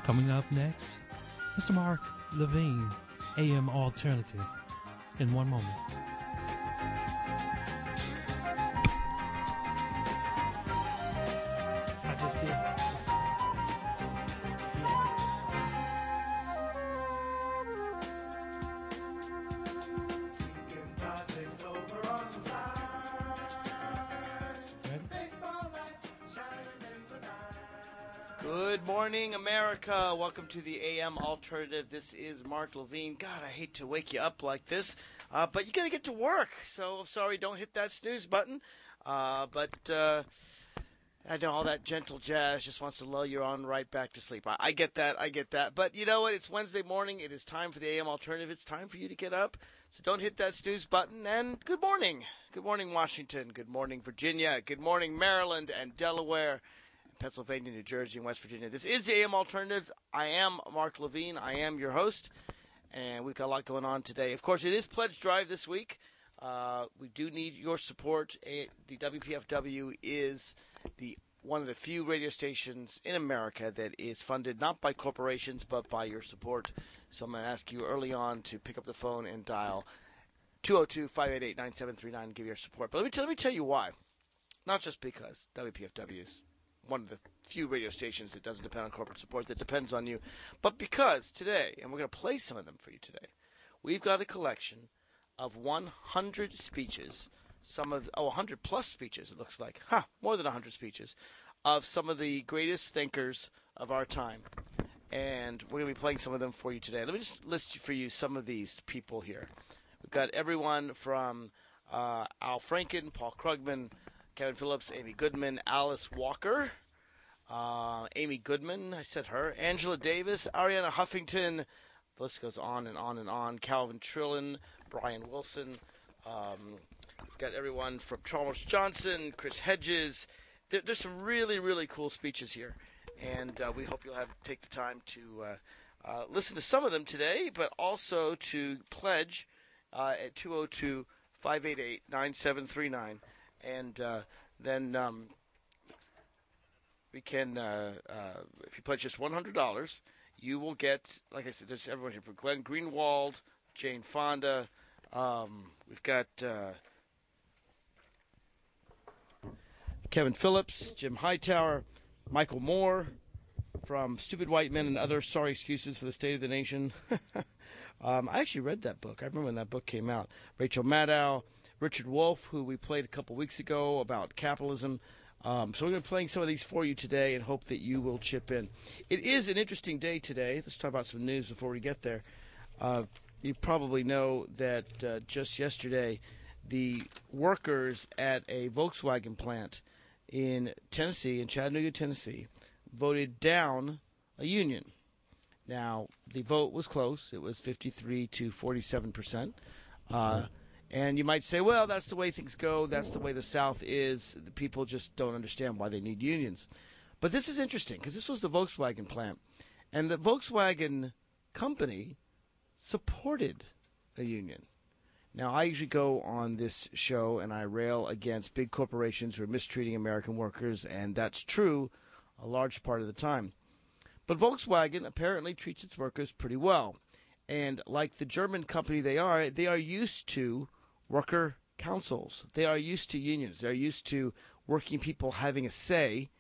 Coming up next, Mr. Mark Levine, AM Alternative, in one moment. I just did. Good morning, America. Welcome to the AM Alternative. This is Mark Levine. God, I hate to wake you up like this, but you got to get to work. So, sorry, don't hit that snooze button. But I know all that gentle jazz just wants to lull you on right back to sleep. I get that. But you know what? It's Wednesday morning. It is time for the AM Alternative. It's time for you to get up. So don't hit that snooze button. And good morning. Good morning, Washington. Good morning, Virginia. Good morning, Maryland and Delaware. Pennsylvania, New Jersey, and West Virginia. This is the AM Alternative. I am Mark Levine. I am your host, and we've got a lot going on today. Of course, it is Pledge Drive this week. We do need your support. The WPFW is one of the few radio stations in America that is funded not by corporations but by your support. So I'm going to ask you early on to pick up the phone and dial 202-588-9739 and give your support. But let me tell you why. Not just because WPFW is one of the few radio stations that doesn't depend on corporate support, that depends on you, but because today, and we're going to play some of them for you today, we've got a collection of 100 speeches, 100 plus speeches, it looks like, more than 100 speeches, of some of the greatest thinkers of our time, and we're going to be playing some of them for you today. Let me just list for you some of these people here. We've got everyone from Al Franken, Paul Krugman, Kevin Phillips, Amy Goodman, Alice Walker, Amy Goodman, I said her, Angela Davis, Ariana Huffington, the list goes on and on and on, Calvin Trillin, Brian Wilson, we've got everyone from Chalmers Johnson, Chris Hedges. There's some really, really cool speeches here, and we hope you'll take the time to listen to some of them today, but also to pledge at 202-588-9739. And then we can, if you pledge just $100, you will get, like I said, there's everyone here from Glenn Greenwald, Jane Fonda. We've got Kevin Phillips, Jim Hightower, Michael Moore from Stupid White Men and Other Sorry Excuses for the State of the Nation. I actually read that book. I remember when that book came out. Rachel Maddow. Richard Wolff, who we played a couple weeks ago about capitalism. So we're going to be playing some of these for you today and hope that you will chip in. It is an interesting day today. Let's talk about some news before we get there. You probably know that just yesterday, the workers at a Volkswagen plant in Tennessee, in Chattanooga, Tennessee, voted down a union. Now, the vote was close. It was 53 to 47%. And you might say, well, that's the way things go. That's the way the South is. The people just don't understand why they need unions. But this is interesting because this was the Volkswagen plant. And the Volkswagen company supported a union. Now, I usually go on this show and I rail against big corporations who are mistreating American workers, and that's true a large part of the time. But Volkswagen apparently treats its workers pretty well. And like the German company they are used to worker councils. They are used to unions. They're used to working people having a say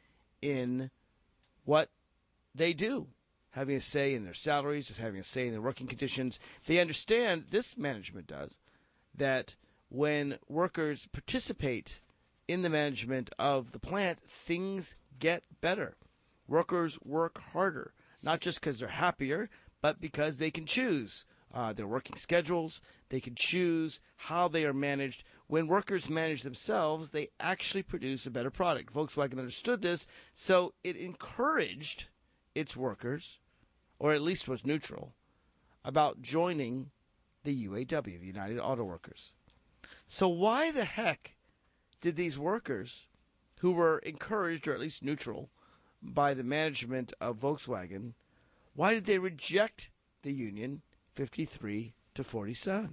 in what they do, having a say in their salaries, just having a say in their working conditions. They understand, this management does, that when workers participate in the management of the plant, things get better. Workers work harder, not just because they're happier, but because they can choose their working schedules. They can choose how they are managed. When workers manage themselves, they actually produce a better product. Volkswagen understood this, so it encouraged its workers, or at least was neutral, about joining the UAW, the United Auto Workers. So why the heck did these workers, who were encouraged, or at least neutral, by the management of Volkswagen, why did they reject the union 53 to 47?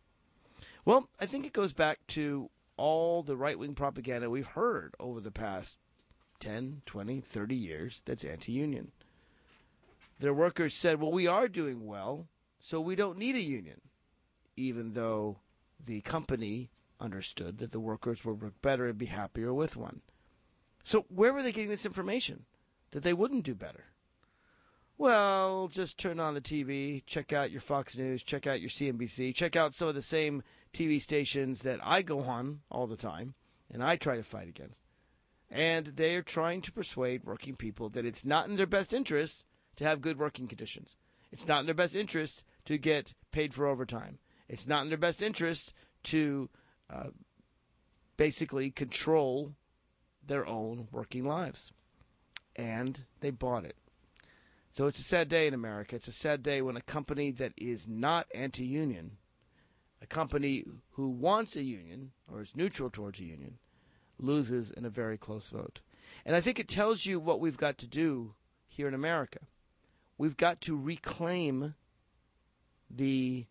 Well, I think it goes back to all the right-wing propaganda we've heard over the past 10, 20, 30 years that's anti-union. Their workers said, well, we are doing well, so we don't need a union, even though the company understood that the workers would work better and be happier with one. So where were they getting this information that they wouldn't do better? Well, just turn on the TV, check out your Fox News, check out your CNBC, check out some of the same TV stations that I go on all the time and I try to fight against. And they are trying to persuade working people that it's not in their best interest to have good working conditions. It's not in their best interest to get paid for overtime. It's not in their best interest to basically control their own working lives. And they bought it. So it's a sad day in America. It's a sad day when a company that is not anti-union, a company who wants a union or is neutral towards a union, loses in a very close vote. And I think it tells you what we've got to do here in America. We've got to reclaim the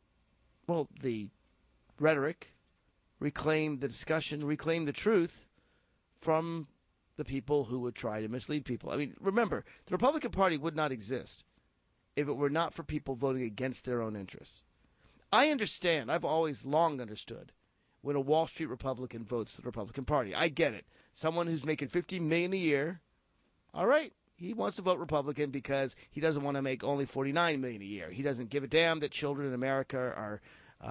rhetoric, reclaim the discussion, reclaim the truth from the people who would try to mislead people. I mean, remember, the Republican Party would not exist if it were not for people voting against their own interests. I understand. I've always long understood when a Wall Street Republican votes for the Republican Party. I get it. Someone who's making $50 million a year, all right, he wants to vote Republican because he doesn't want to make only $49 million a year. He doesn't give a damn that children in America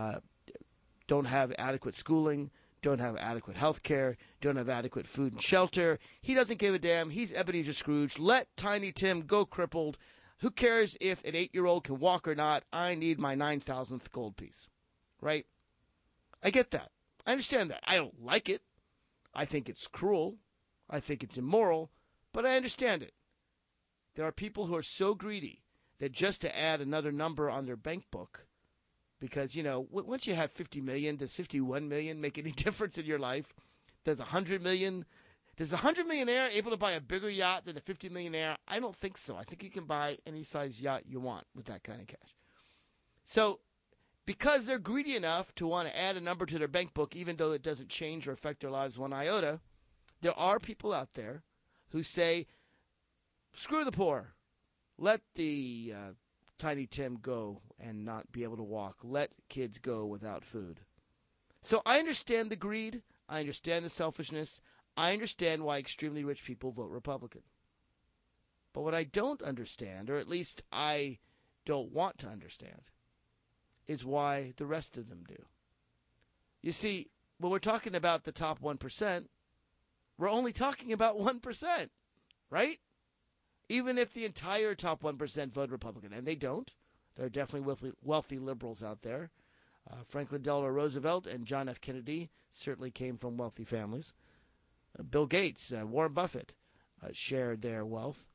don't have adequate schooling, don't have adequate health care, don't have adequate food and shelter. He doesn't give a damn. He's Ebenezer Scrooge. Let Tiny Tim go crippled. Who cares if an 8-year-old can walk or not? I need my 9,000th gold piece. Right? I get that. I understand that. I don't like it. I think it's cruel. I think it's immoral. But I understand it. There are people who are so greedy that just to add another number on their bank book, because, you know, once you have 50 million, does 51 million make any difference in your life? Does 100 million, does the 100 millionaire able to buy a bigger yacht than a 50 millionaire? I don't think so. I think you can buy any size yacht you want with that kind of cash. So, because they're greedy enough to want to add a number to their bank book, even though it doesn't change or affect their lives one iota, there are people out there who say, screw the poor. Let the Tiny Tim go and not be able to walk. Let kids go without food. So I understand the greed. I understand the selfishness. I understand why extremely rich people vote Republican. But what I don't understand, or at least I don't want to understand, is why the rest of them do. You see, when we're talking about the top 1%, we're only talking about 1%, right? Even if the entire top 1% vote Republican, and they don't, there are definitely wealthy liberals out there. Franklin Delano Roosevelt and John F. Kennedy certainly came from wealthy families. Bill Gates, Warren Buffett shared their wealth.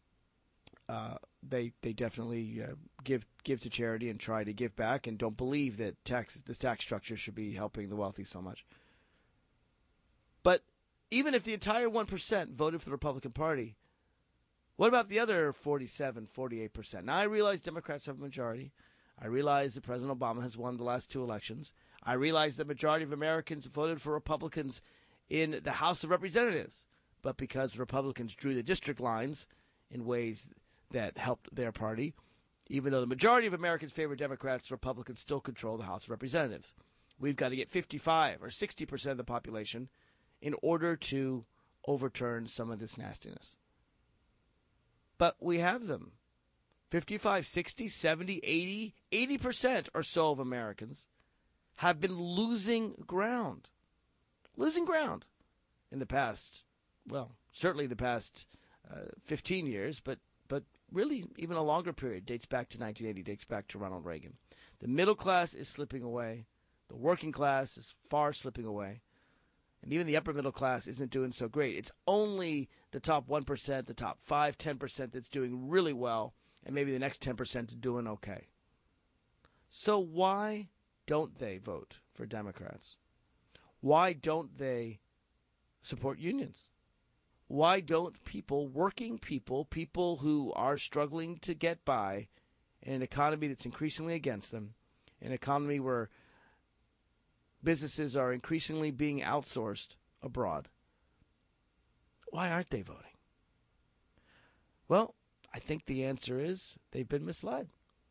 They definitely give to charity and try to give back, and don't believe that the tax structure should be helping the wealthy so much. But even if the entire 1% voted for the Republican Party, what about the other 47, 48%? Now, I realize Democrats have a majority. I realize that President Obama has won the last 2 elections. I realize the majority of Americans voted for Republicans in the House of Representatives. But because Republicans drew the district lines in ways that helped their party, even though the majority of Americans favor Democrats, Republicans still control the House of Representatives. We've got to get 55 or 60% of the population in order to overturn some of this nastiness. But we have them. 55, 60, 70, 80, 80% or so of Americans have been losing ground. Losing ground in the past, well, certainly the past 15 years, but really even a longer period. Dates back to 1980, dates back to Ronald Reagan. The middle class is slipping away. The working class is far slipping away. And even the upper middle class isn't doing so great. It's only the top 1%, the top 5, 10% that's doing really well, and maybe the next 10% is doing okay. So why don't they vote for Democrats? Why don't they support unions? Why don't people, working people, people who are struggling to get by in an economy that's increasingly against them, an economy where businesses are increasingly being outsourced abroad, why aren't they voting? Well, I think the answer is they've been misled.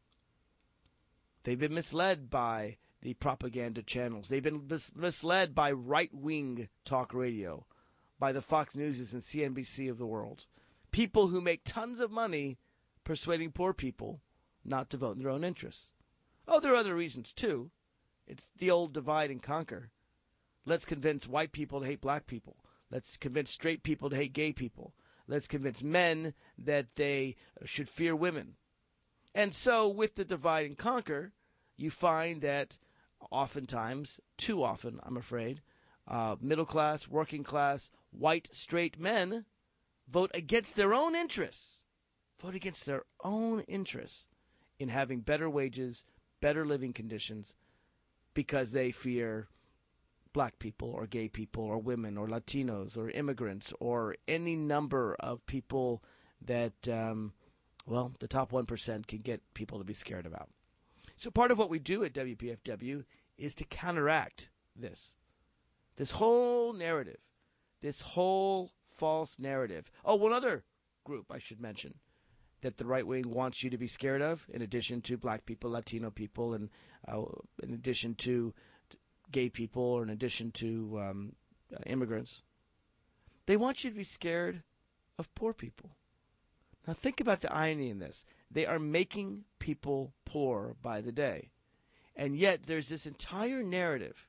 They've been misled by the propaganda channels. They've been misled by right-wing talk radio, by the Fox Newses and CNBC of the world. People who make tons of money persuading poor people not to vote in their own interests. Oh, there are other reasons, too. It's the old divide and conquer. Let's convince white people to hate black people. Let's convince straight people to hate gay people. Let's convince men that they should fear women. And so with the divide and conquer, you find that oftentimes, too often, I'm afraid, middle class, working class, white, straight men vote against their own interests. Vote against their own interests in having better wages, better living conditions, because they fear black people or gay people or women or Latinos or immigrants or any number of people that, the top 1% can get people to be scared about. So part of what we do at WPFW is to counteract this whole narrative, this whole false narrative. Oh, one other group I should mention that the right wing wants you to be scared of, in addition to black people, Latino people, and in addition to gay people, or in addition to immigrants. They want you to be scared of poor people. Now think about the irony in this. They are making people poor by the day. And yet there's this entire narrative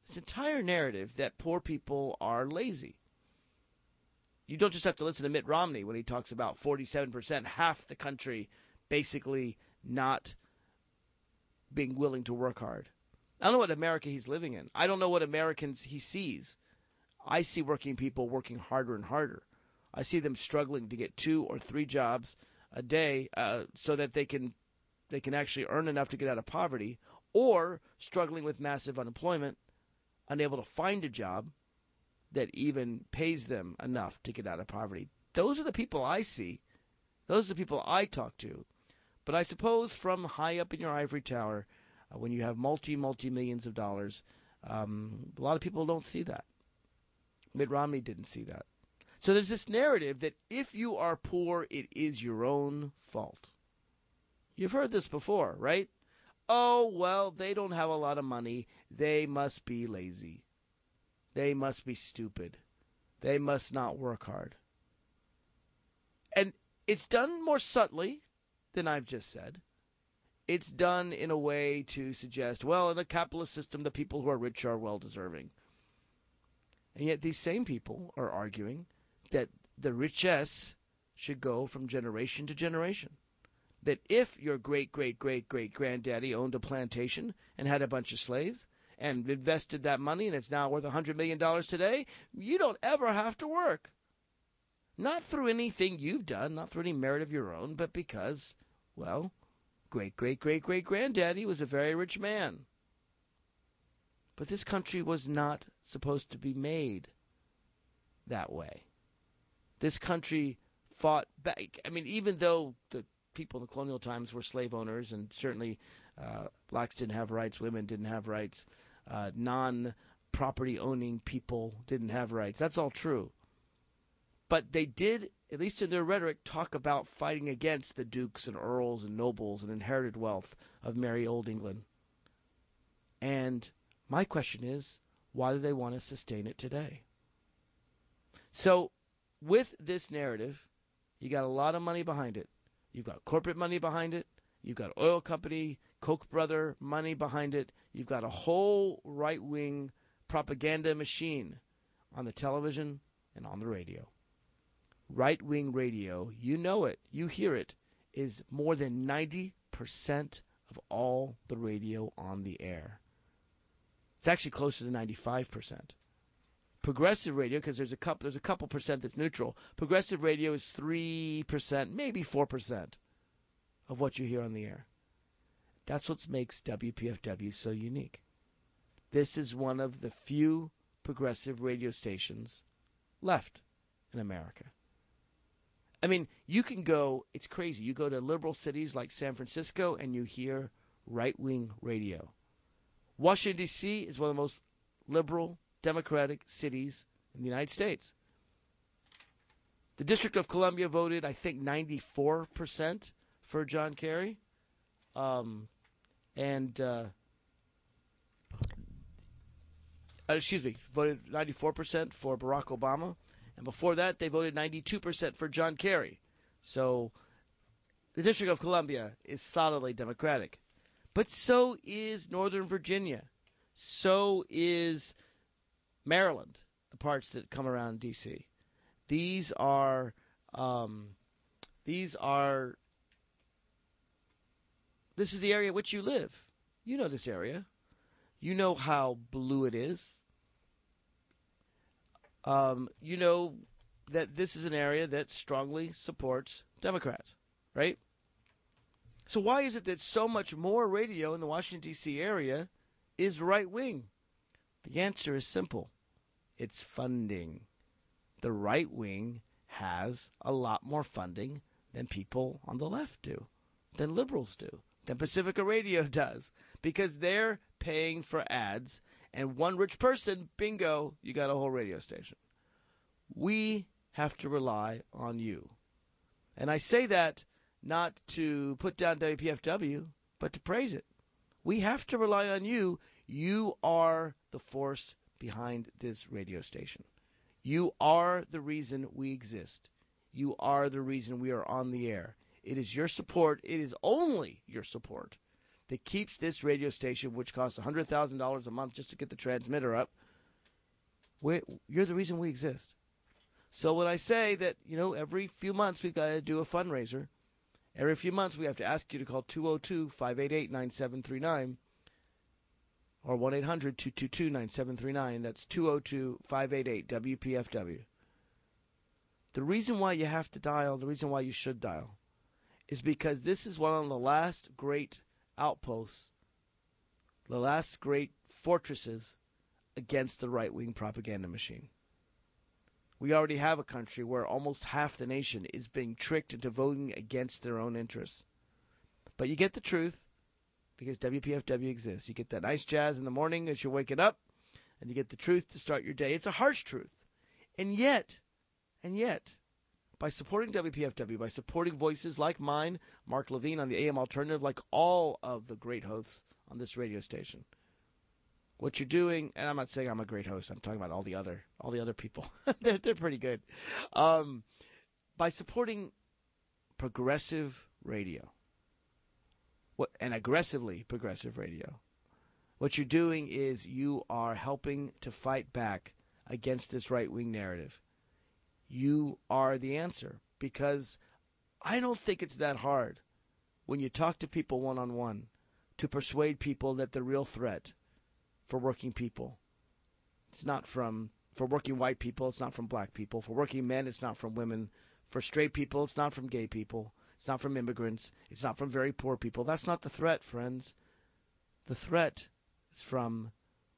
that poor people are lazy. You don't just have to listen to Mitt Romney when he talks about 47%, half the country basically not being willing to work hard. I don't know what America he's living in. I don't know what Americans he sees. I see working people working harder and harder. I see them struggling to get 2 or 3 jobs a day so that they can actually earn enough to get out of poverty, or struggling with massive unemployment, unable to find a job that even pays them enough to get out of poverty. Those are the people I see. Those are the people I talk to. But I suppose from high up in your ivory tower, when you have multi-millions of dollars, a lot of people don't see that. Mitt Romney didn't see that. So there's this narrative that if you are poor, it is your own fault. You've heard this before, right? Oh, well, they don't have a lot of money. They must be lazy. They must be stupid. They must not work hard. And it's done more subtly than I've just said. It's done in a way to suggest, well, in a capitalist system, the people who are rich are well-deserving. And yet these same people are arguing that the richesse should go from generation to generation. That if your great-great-great-great-granddaddy owned a plantation and had a bunch of slaves and invested that money and it's now worth $100 million today, you don't ever have to work. Not through anything you've done, not through any merit of your own, but because, well, great-great-great-great-granddaddy was a very rich man. But this country was not supposed to be made that way. This country fought back. I mean, even though the people in the colonial times were slave owners, and certainly blacks didn't have rights, women didn't have rights, non-property owning people didn't have rights. That's all true. But they did, at least in their rhetoric, talk about fighting against the dukes and earls and nobles and inherited wealth of merry old England. And my question is, why do they want to sustain it today? So with this narrative, you got a lot of money behind it. You've got corporate money behind it. You've got oil company, Koch brother money behind it. You've got a whole right-wing propaganda machine on the television and on the radio. Right-wing radio, you know it, you hear it, is more than 90% of all the radio on the air. It's actually closer to 95%. Progressive radio, because there's a couple percent that's neutral. Progressive radio is 3%, maybe 4% of what you hear on the air. That's what makes WPFW so unique. This is one of the few progressive radio stations left in America. I mean, you can go, it's crazy. You go to liberal cities like San Francisco and you hear right-wing radio. Washington, D.C. is one of the most liberal, democratic cities in the United States. The District of Columbia voted, I think, 94% for John Kerry. Voted 94% for Barack Obama. And before that, they voted 92% for John Kerry. So the District of Columbia is solidly Democratic. But so is Northern Virginia. So is Maryland, the parts that come around D.C. This is the area in which you live. You know this area. You know how blue it is. You know that this is an area that strongly supports Democrats, right? So why is it that so much more radio in the Washington, D.C. area is right-wing? The answer is simple. It's funding. The right wing has a lot more funding than people on the left do, than liberals do, than Pacifica Radio does, because they're paying for ads, and one rich person, bingo, you got a whole radio station. We have to rely on you. And I say that not to put down WPFW, but to praise it. We have to rely on you. You are the force behind this radio station. You are the reason we exist. You are the reason we are on the air. It is your support, it is only your support, that keeps this radio station, which costs $100,000 a month just to get the transmitter up, you're the reason we exist. So when I say that, every few months we've got to do a fundraiser, every few months we have to ask you to call 202-588-9739, or 1-800-222-9739. That's 202-588-WPFW. The reason why you have to dial, the reason why you should dial, is because this is one of the last great outposts, the last great fortresses against the right-wing propaganda machine. We already have a country where almost half the nation is being tricked into voting against their own interests. But you get the truth, because WPFW exists. You get that nice jazz in the morning as you're waking up, and you get the truth to start your day. It's a harsh truth. And yet, by supporting WPFW, by supporting voices like mine, Mark Levine on the AM Alternative, like all of the great hosts on this radio station, what you're doing, and I'm not saying I'm a great host, I'm talking about all the other people. they're pretty good. By supporting progressive radio, and aggressively progressive radio, what you're doing is you are helping to fight back against this right-wing narrative. You are the answer, because I don't think it's that hard when you talk to people one-on-one to persuade people that the real threat for working people, for working white people, it's not from black people. For working men, it's not from women. For straight people, it's not from gay people. It's not from immigrants. It's not from very poor people. That's not the threat, friends. The threat is from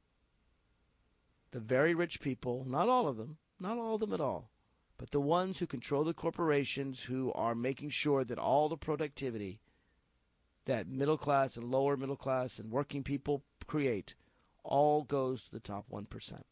the very rich people, not all of them at all, but the ones who control the corporations, who are making sure that all the productivity that middle class and lower middle class and working people create all goes to the top 1%.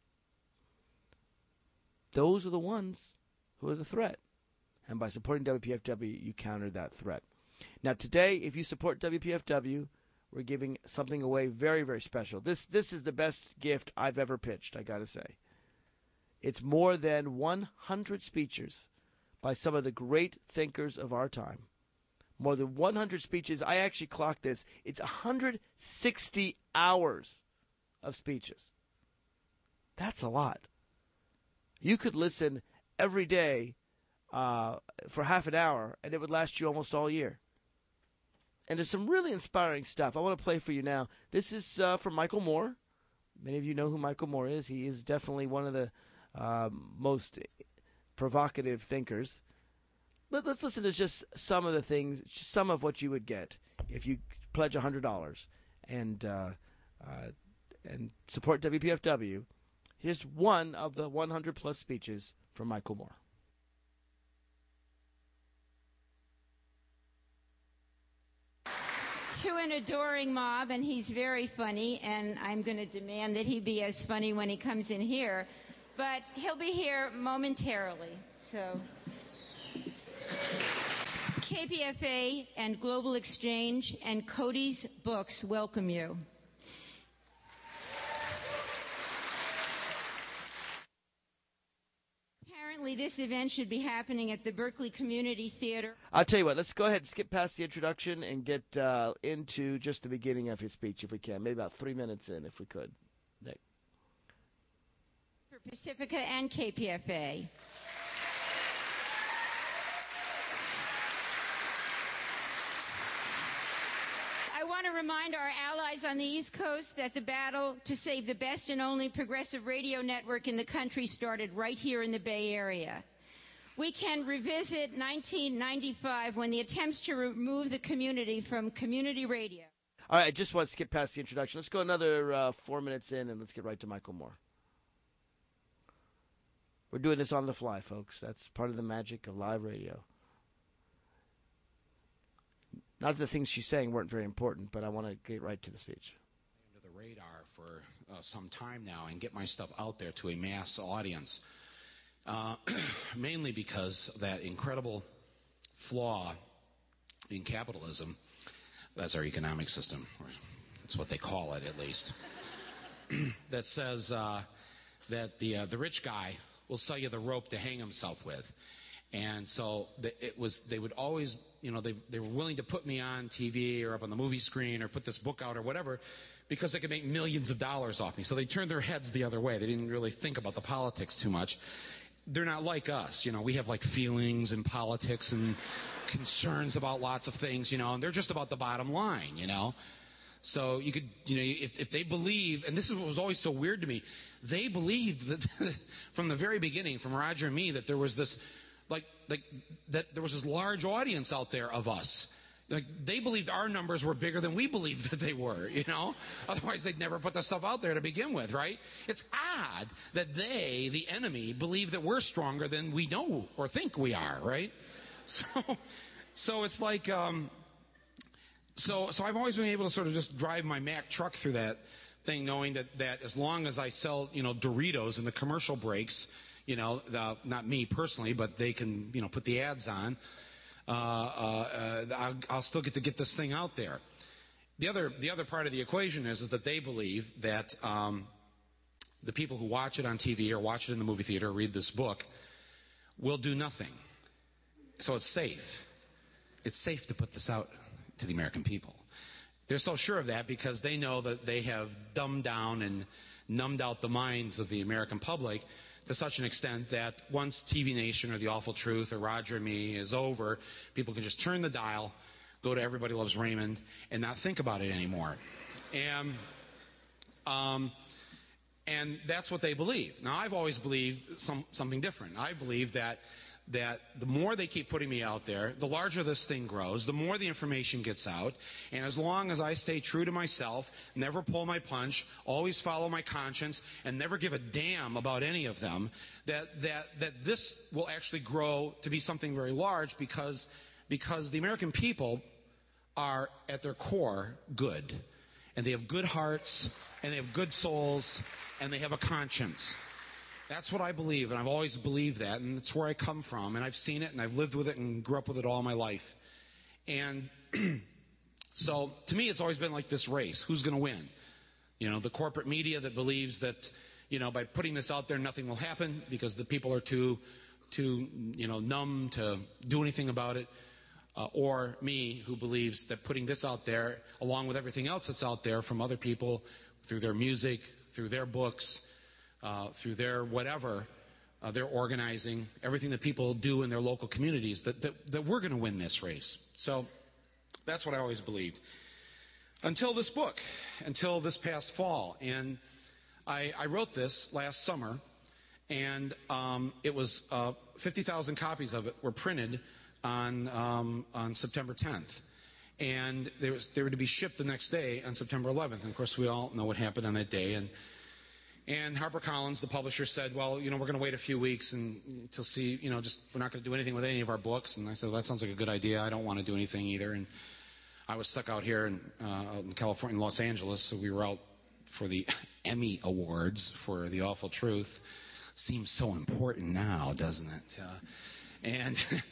Those are the ones who are the threat. And by supporting WPFW, you counter that threat. Now, today, if you support WPFW, we're giving something away very, very special. This is the best gift I've ever pitched, I got to say. It's more than 100 speeches by some of the great thinkers of our time. More than 100 speeches. I actually clocked this. It's 160 hours of speeches. That's a lot. You could listen every day for half an hour, and it would last you almost all year. And there's some really inspiring stuff. I want to play for you now. This is from Michael Moore. Many of you know who Michael Moore is. He is definitely one of the most provocative thinkers. Let's listen to just some of the things, some of what you would get if you pledge $100 and support WPFW. Here's one of the 100-plus speeches from Michael Moore. To an adoring mob, and he's very funny, and I'm going to demand that he be as funny when he comes in here, but he'll be here momentarily. So KPFA and Global Exchange and Cody's Books welcome you. Apparently, this event should be happening at the Berkeley Community Theater. I'll tell you what, let's go ahead and skip past the introduction and get into just the beginning of his speech, if we can. Maybe about 3 minutes in, if we could. Nick. For Pacifica and KPFA. I want to remind our allies on the East Coast that the battle to save the best and only progressive radio network in the country started right here in the Bay Area. We can revisit 1995 when the attempts to remove the community from community radio. All right, I just want to skip past the introduction. Let's go another 4 minutes in, and let's get right to Michael Moore. We're doing this on the fly, folks. That's part of the magic of live radio. Not that the things she's saying weren't very important, but I want to get right to the speech. Under the radar for some time now and get my stuff out there to a mass audience, mainly because that incredible flaw in capitalism, that's our economic system, or that's what they call it at least, that says that the rich guy will sell you the rope to hang himself with. And so they would always, they were willing to put me on TV or up on the movie screen or put this book out or whatever because they could make millions of dollars off me. So they turned their heads the other way. They didn't really think about the politics too much. They're not like us. We have like feelings and politics and concerns about lots of things, and they're just about the bottom line, So you could, if they believe, and this is what was always so weird to me, they believed that from the very beginning, from Roger and me, that there was this, that there was this large audience out there of us. They believed our numbers were bigger than we believed that they were, Otherwise, they'd never put the stuff out there to begin with, right? It's odd that they, the enemy, believe that we're stronger than we know or think we are, right? So it's like, so I've always been able to sort of just drive my Mack truck through that thing, knowing that as long as I sell, Doritos in the commercial breaks, not me personally, but they can, put the ads on. I'll still get to get this thing out there. The other part of the equation is that they believe that the people who watch it on TV or watch it in the movie theater or read this book will do nothing. So it's safe. It's safe to put this out to the American people. They're so sure of that because they know that they have dumbed down and numbed out the minds of the American public to such an extent that once TV Nation or The Awful Truth or Roger and Me is over, people can just turn the dial, go to Everybody Loves Raymond, and not think about it anymore. And that's what they believe. Now, I've always believed something different. I believe that the more they keep putting me out there, the larger this thing grows, the more the information gets out, and as long as I stay true to myself, never pull my punch, always follow my conscience, and never give a damn about any of them, that this will actually grow to be something very large because the American people are, at their core, good. And they have good hearts, and they have good souls, and they have a conscience. That's what I believe, and I've always believed that, and it's where I come from, and I've seen it, and I've lived with it, and grew up with it all my life. And so, to me, it's always been like this race. Who's going to win? The corporate media that believes that, by putting this out there, nothing will happen because the people are too numb to do anything about it. Or me, who believes that putting this out there, along with everything else that's out there from other people, through their music, through their books, through their whatever, their organizing, everything that people do in their local communities, that we're going to win this race. So that's what I always believed. Until this book, until this past fall. And I wrote this last summer, and it was 50,000 copies of it were printed on September 10th. And they were to be shipped the next day on September 11th. And, of course, we all know what happened on that day. And HarperCollins, the publisher, said, well, we're going to wait a few weeks and to see, we're not going to do anything with any of our books. And I said, well, that sounds like a good idea. I don't want to do anything either. And I was stuck out here out in California, in Los Angeles, so we were out for the Emmy Awards for The Awful Truth. Seems so important now, doesn't it? And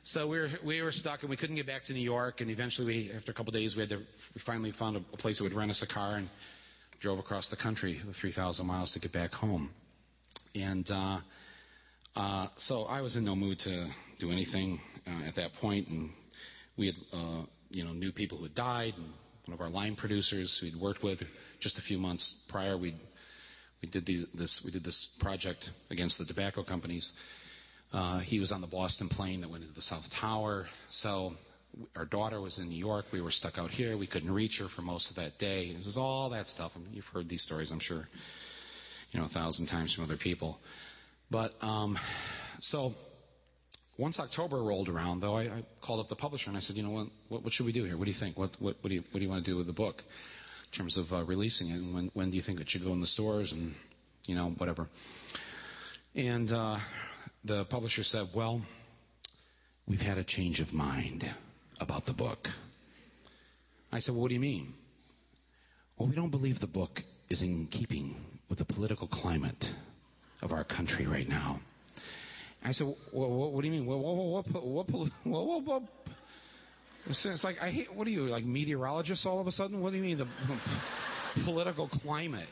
So we were stuck, and we couldn't get back to New York. And eventually, after a couple of days, we finally found a place that would rent us a car and drove across the country, the 3,000 miles to get back home. And so I was in no mood to do anything at that point. And we had, knew people who had died. And one of our line producers who we'd worked with just a few months prior, we did this project against the tobacco companies. He was on the Boston plane that went into the South Tower. So our daughter was in New York. We were stuck out here. We couldn't reach her for most of that day. This is all that stuff. I mean, you've heard these stories, I'm sure, 1,000 times from other people. But so once October rolled around, though, I called up the publisher and I said, what should we do here? What do you think? What do you want to do with the book in terms of releasing it? And when do you think it should go in the stores? And whatever. And the publisher said, well, we've had a change of mind about the book. I said, well, what do you mean? Well, we don't believe the book is in keeping with the political climate of our country right now. I said, well, what do you mean? What? It's like, I hate, what are you, like meteorologists all of a sudden? What do you mean, the political climate,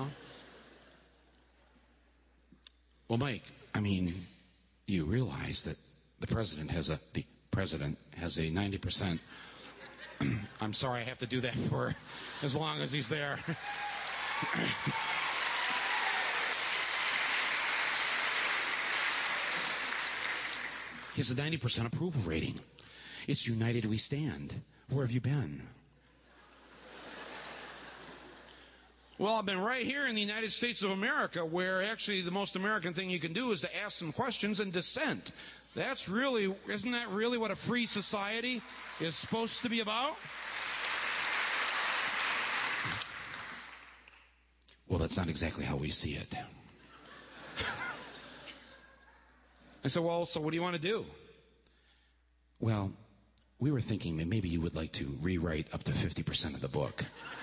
Well, Mike, you realize that the president has a 90%. I'm sorry, I have to do that for as long as he's there. He has a 90% approval rating. It's United We Stand. Where have you been? Well, I've been right here in the United States of America, where actually the most American thing you can do is to ask some questions and dissent. Isn't that really what a free society is supposed to be about? Well, that's not exactly how we see it. I said, well, so what do you want to do? Well, we were thinking that maybe you would like to rewrite up to 50% of the book.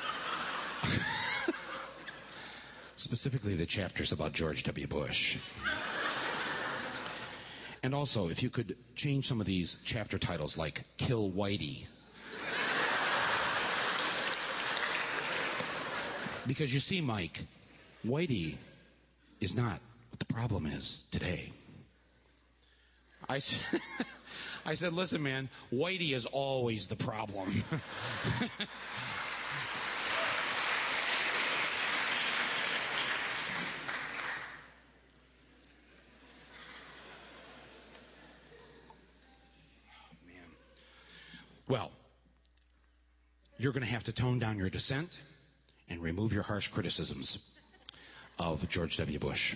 Specifically the chapters about George W. Bush. And also, if you could change some of these chapter titles like Kill Whitey. Because you see, Mike, Whitey is not what the problem is today. I said, listen, man, Whitey is always the problem. Well, you're going to have to tone down your dissent and remove your harsh criticisms of George W. Bush.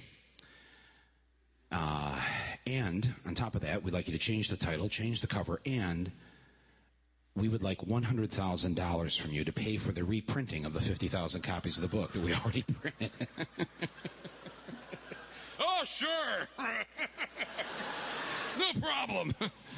And on top of that, we'd like you to change the title, change the cover, and we would like $100,000 from you to pay for the reprinting of the 50,000 copies of the book that we already printed. Oh, sure. No problem.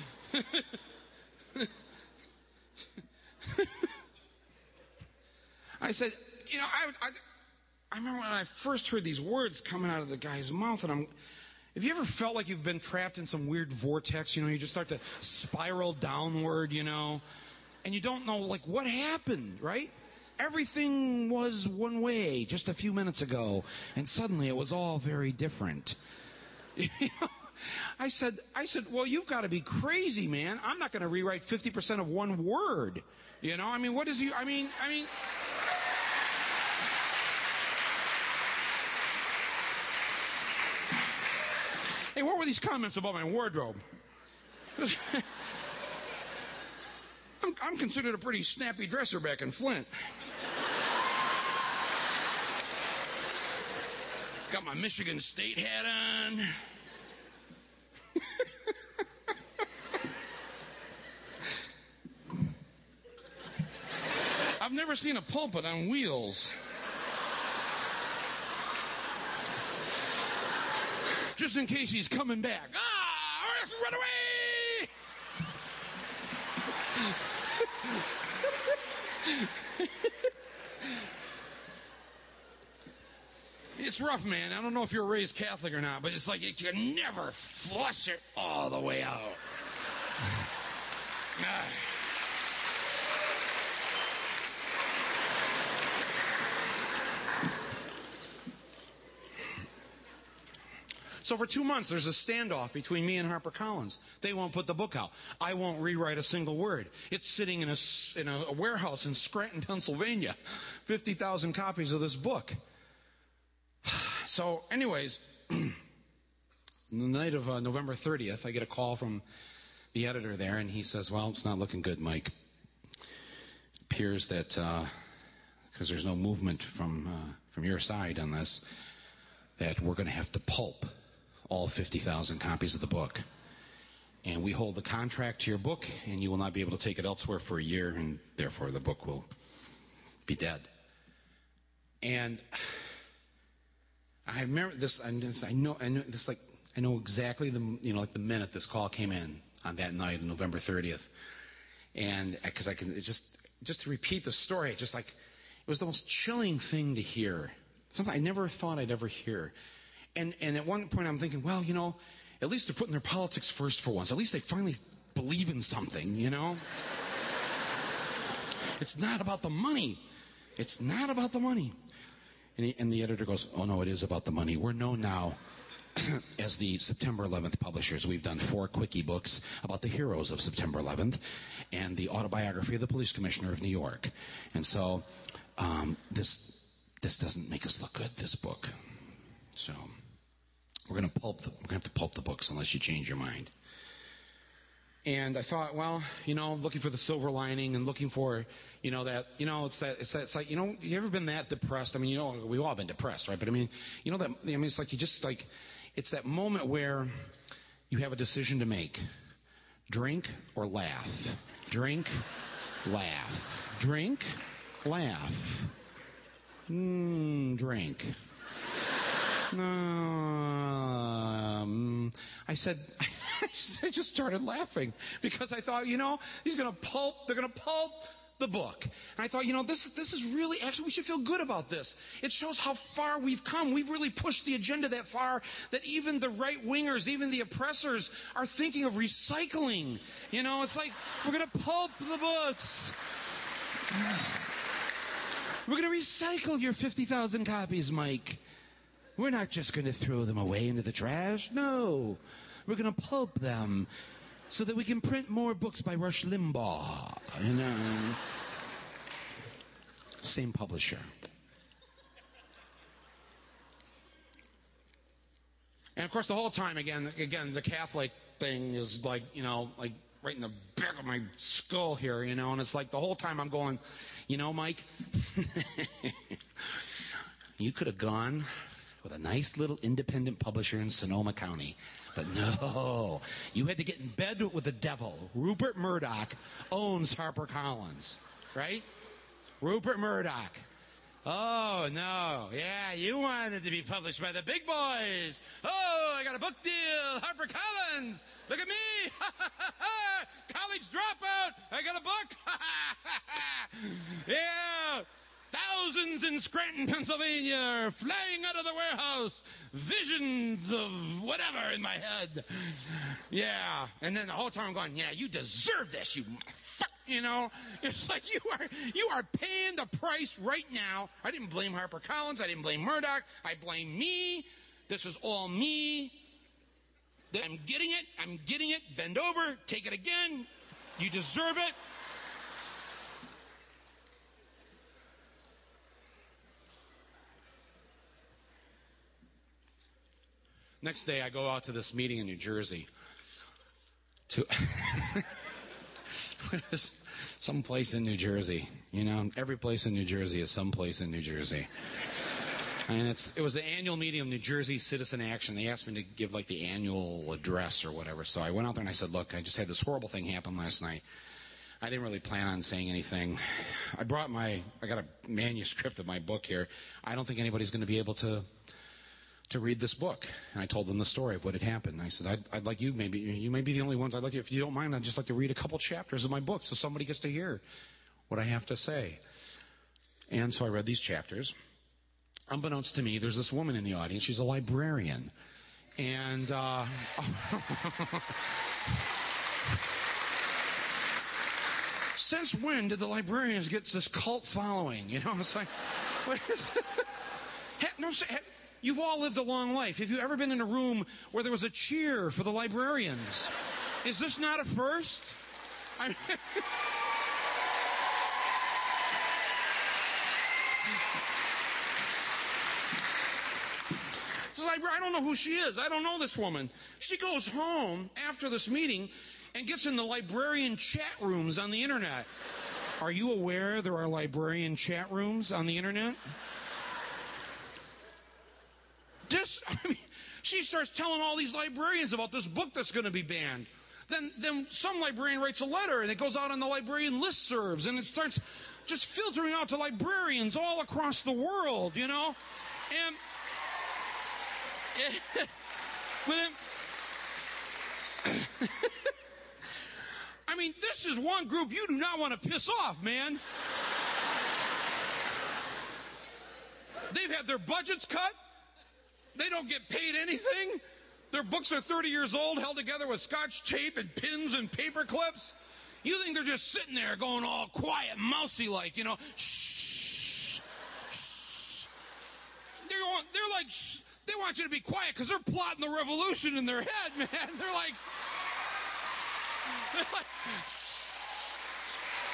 I said, I remember when I first heard these words coming out of the guy's mouth, and have you ever felt like you've been trapped in some weird vortex, you just start to spiral downward, and you don't know, like, what happened, right? Everything was one way just a few minutes ago, and suddenly it was all very different. I said, well, you've got to be crazy, man. I'm not going to rewrite 50% of one word. What is you, Hey, what were these comments about my wardrobe? I'm considered a pretty snappy dresser back in Flint. Got my Michigan State hat on. I've never seen a pulpit on wheels. Just in case he's coming back. Run away! It's rough, man. I don't know if you're raised Catholic or not, but it's like you can never flush it all the way out. So for 2 months, there's a standoff between me and HarperCollins. They won't put the book out. I won't rewrite a single word. It's sitting in a warehouse in Scranton, Pennsylvania. 50,000 copies of this book. So anyways, the night of November 30th, I get a call from the editor there, and he says, well, it's not looking good, Mike. It appears that, because there's no movement from your side on this, that we're going to have to pulp all 50,000 copies of the book. And we hold the contract to your book, and you will not be able to take it elsewhere for a year, and therefore the book will be dead. And I remember this. I know this. Like I know exactly the the minute this call came in on that night, November 30th, and because I can just to repeat the story, just like it was the most chilling thing to hear. Something I never thought I'd ever hear. And at one point I'm thinking, well, at least they're putting their politics first for once. At least they finally believe in something, It's not about the money. It's not about the money. And the editor goes, oh, no, it is about the money. We're known now as the September 11th publishers. We've done 4 quickie books about the heroes of September 11th and the autobiography of the police commissioner of New York. And so this doesn't make us look good, this book. So we're going to have to pulp the books unless you change your mind. And I thought, well, looking for the silver lining and looking for, it's like, you ever been that depressed? I mean, we've all been depressed, right? But it's like it's that moment where you have a decision to make. Drink or laugh. Drink, laugh. Drink, laugh. Drink. I just started laughing because I thought, they're going to pulp the book. And I thought, this is really, actually, we should feel good about this. It shows how far we've come. We've really pushed the agenda that far that even the right-wingers, even the oppressors are thinking of recycling. It's like, we're going to pulp the books. We're going to recycle your 50,000 copies, Mike. We're not just going to throw them away into the trash. No. We're going to pulp them so that we can print more books by Rush Limbaugh. Same publisher. And of course, the whole time, again, the Catholic thing is like, like right in the back of my skull here, and it's like the whole time I'm going, Mike, you could have gone with a nice little independent publisher in Sonoma County. But no, you had to get in bed with the devil. Rupert Murdoch owns HarperCollins, right? Rupert Murdoch. Oh, no. Yeah, you wanted to be published by the big boys. Oh, I got a book deal. HarperCollins. Look at me. College dropout. I got a book. Yeah. Thousands in Scranton, Pennsylvania are flying out of the warehouse. Visions of whatever in my head. Yeah. And then the whole time I'm going, yeah, you deserve this, you fuck. It's like you are paying the price right now. I didn't blame HarperCollins. I didn't blame Murdoch. I blame me. This is all me. I'm getting it. Bend over. Take it again. You deserve it. Next day, I go out to this meeting in New Jersey. Some place in New Jersey. Every place in New Jersey is some place in New Jersey. And it was the annual meeting of New Jersey Citizen Action. They asked me to give like the annual address or whatever. So I went out there and I said, look, I just had this horrible thing happen last night. I didn't really plan on saying anything. I got a manuscript of my book here. I don't think anybody's going to be able to read this book. And I told them the story of what had happened. I said, I'd like you may be the only ones. I'd like you, if you don't mind, I'd just like to read a couple chapters of my book so somebody gets to hear what I have to say. And so I read these chapters. Unbeknownst to me, there's this woman in the audience. She's a librarian. And since when did the librarians get this cult following? You know, it's like, what is you've all lived a long life. Have you ever been in a room where there was a cheer for the librarians? Is this not a first? I don't know who she is. I don't know this woman. She goes home after this meeting and gets in the librarian chat rooms on the internet. Are you aware there are librarian chat rooms on the internet? She starts telling all these librarians about this book that's going to be banned. Then some librarian writes a letter, and it goes out on the librarian listservs, and it starts just filtering out to librarians all across the world, you know? And I mean, this is one group you do not want to piss off, man. They've had their budgets cut. They don't get paid anything. Their books are 30 years old, held together with scotch tape and pins and paper clips. You think they're just sitting there going all quiet, mousy like, you know, shh, shh. They're like, shh. They want you to be quiet because they're plotting the revolution in their head, man. They're like, shh.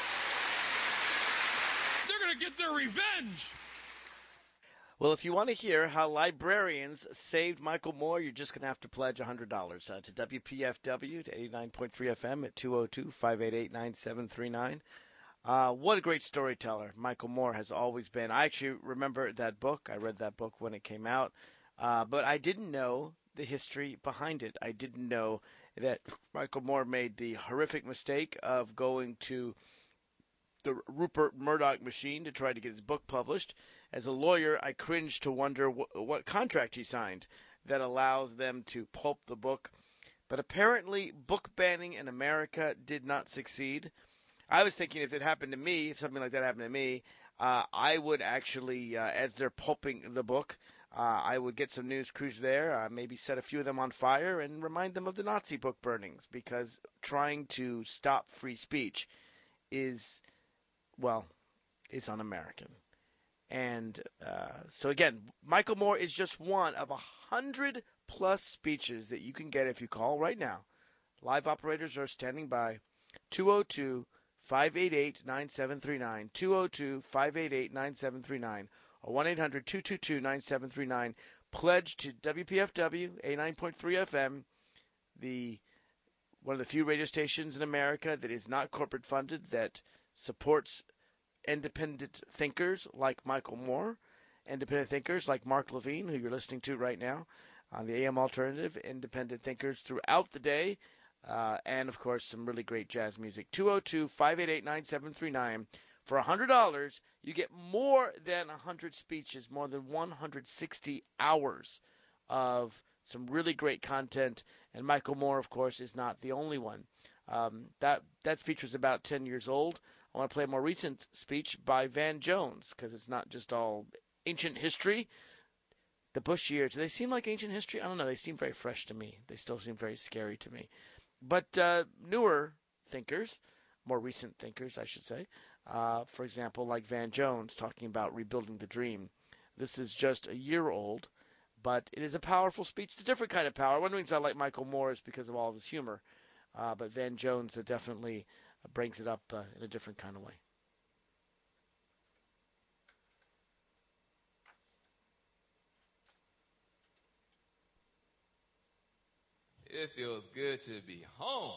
They're going to get their revenge. Well, if you want to hear how librarians saved Michael Moore, you're just going to have to pledge $100 to WPFW, to 89.3 FM at 202-588-9739. What a great storyteller Michael Moore has always been. I actually remember that book. I read that book when it came out. But I didn't know the history behind it. I didn't know that Michael Moore made the horrific mistake of going to the Rupert Murdoch machine to try to get his book published. As a lawyer, I cringe to wonder what contract he signed that allows them to pulp the book. But apparently, book banning in America did not succeed. I was thinking if it happened to me, if something like that happened to me, I would actually, as they're pulping the book, I would get some news crews there, maybe set a few of them on fire and remind them of the Nazi book burnings, because trying to stop free speech is, well, it's un-American. And so again, Michael Moore is just one of 100+ speeches that you can get if you call right now. Live operators are standing by. 202-588-9739, 202-588-9739, or 1-800-222-9739. Pledge to WPFW, 89.3 FM, one of the few radio stations in America that is not corporate funded, that supports independent thinkers like Michael Moore, independent thinkers like Mark Levine, who you're listening to right now on the AM Alternative, independent thinkers throughout the day, and, of course, some really great jazz music. 202-588-9739. For $100, you get more than 100 speeches, more than 160 hours of some really great content. And Michael Moore, of course, is not the only one. That speech was about 10 years old. I want to play a more recent speech by Van Jones, because it's not just all ancient history. The Bush years, do they seem like ancient history? I don't know. They seem very fresh to me. They still seem very scary to me. But newer thinkers, more recent thinkers, I should say, for example, like Van Jones talking about rebuilding the dream. This is just a year old, but it is a powerful speech. It's a different kind of power. One of the reasons I like Michael Moore is because of all of his humor, but Van Jones definitely brings it up in a different kind of way. It feels good to be home.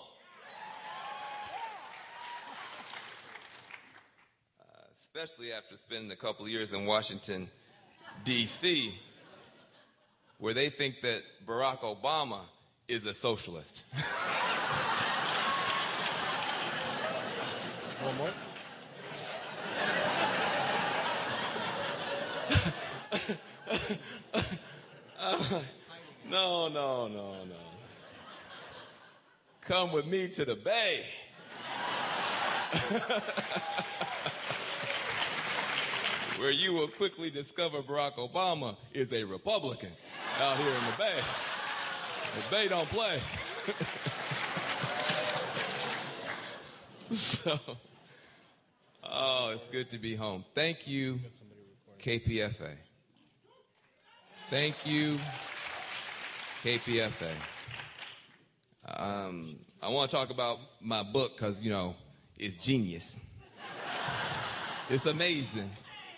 Especially after spending a couple of years in Washington, D.C., where they think that Barack Obama is a socialist. One more? No. Come with me to the Bay. Where you will quickly discover Barack Obama is a Republican out here in the Bay. The Bay don't play. Oh, it's good to be home. Thank you, KPFA. Thank you, KPFA. I want to talk about my book because, it's genius. It's amazing.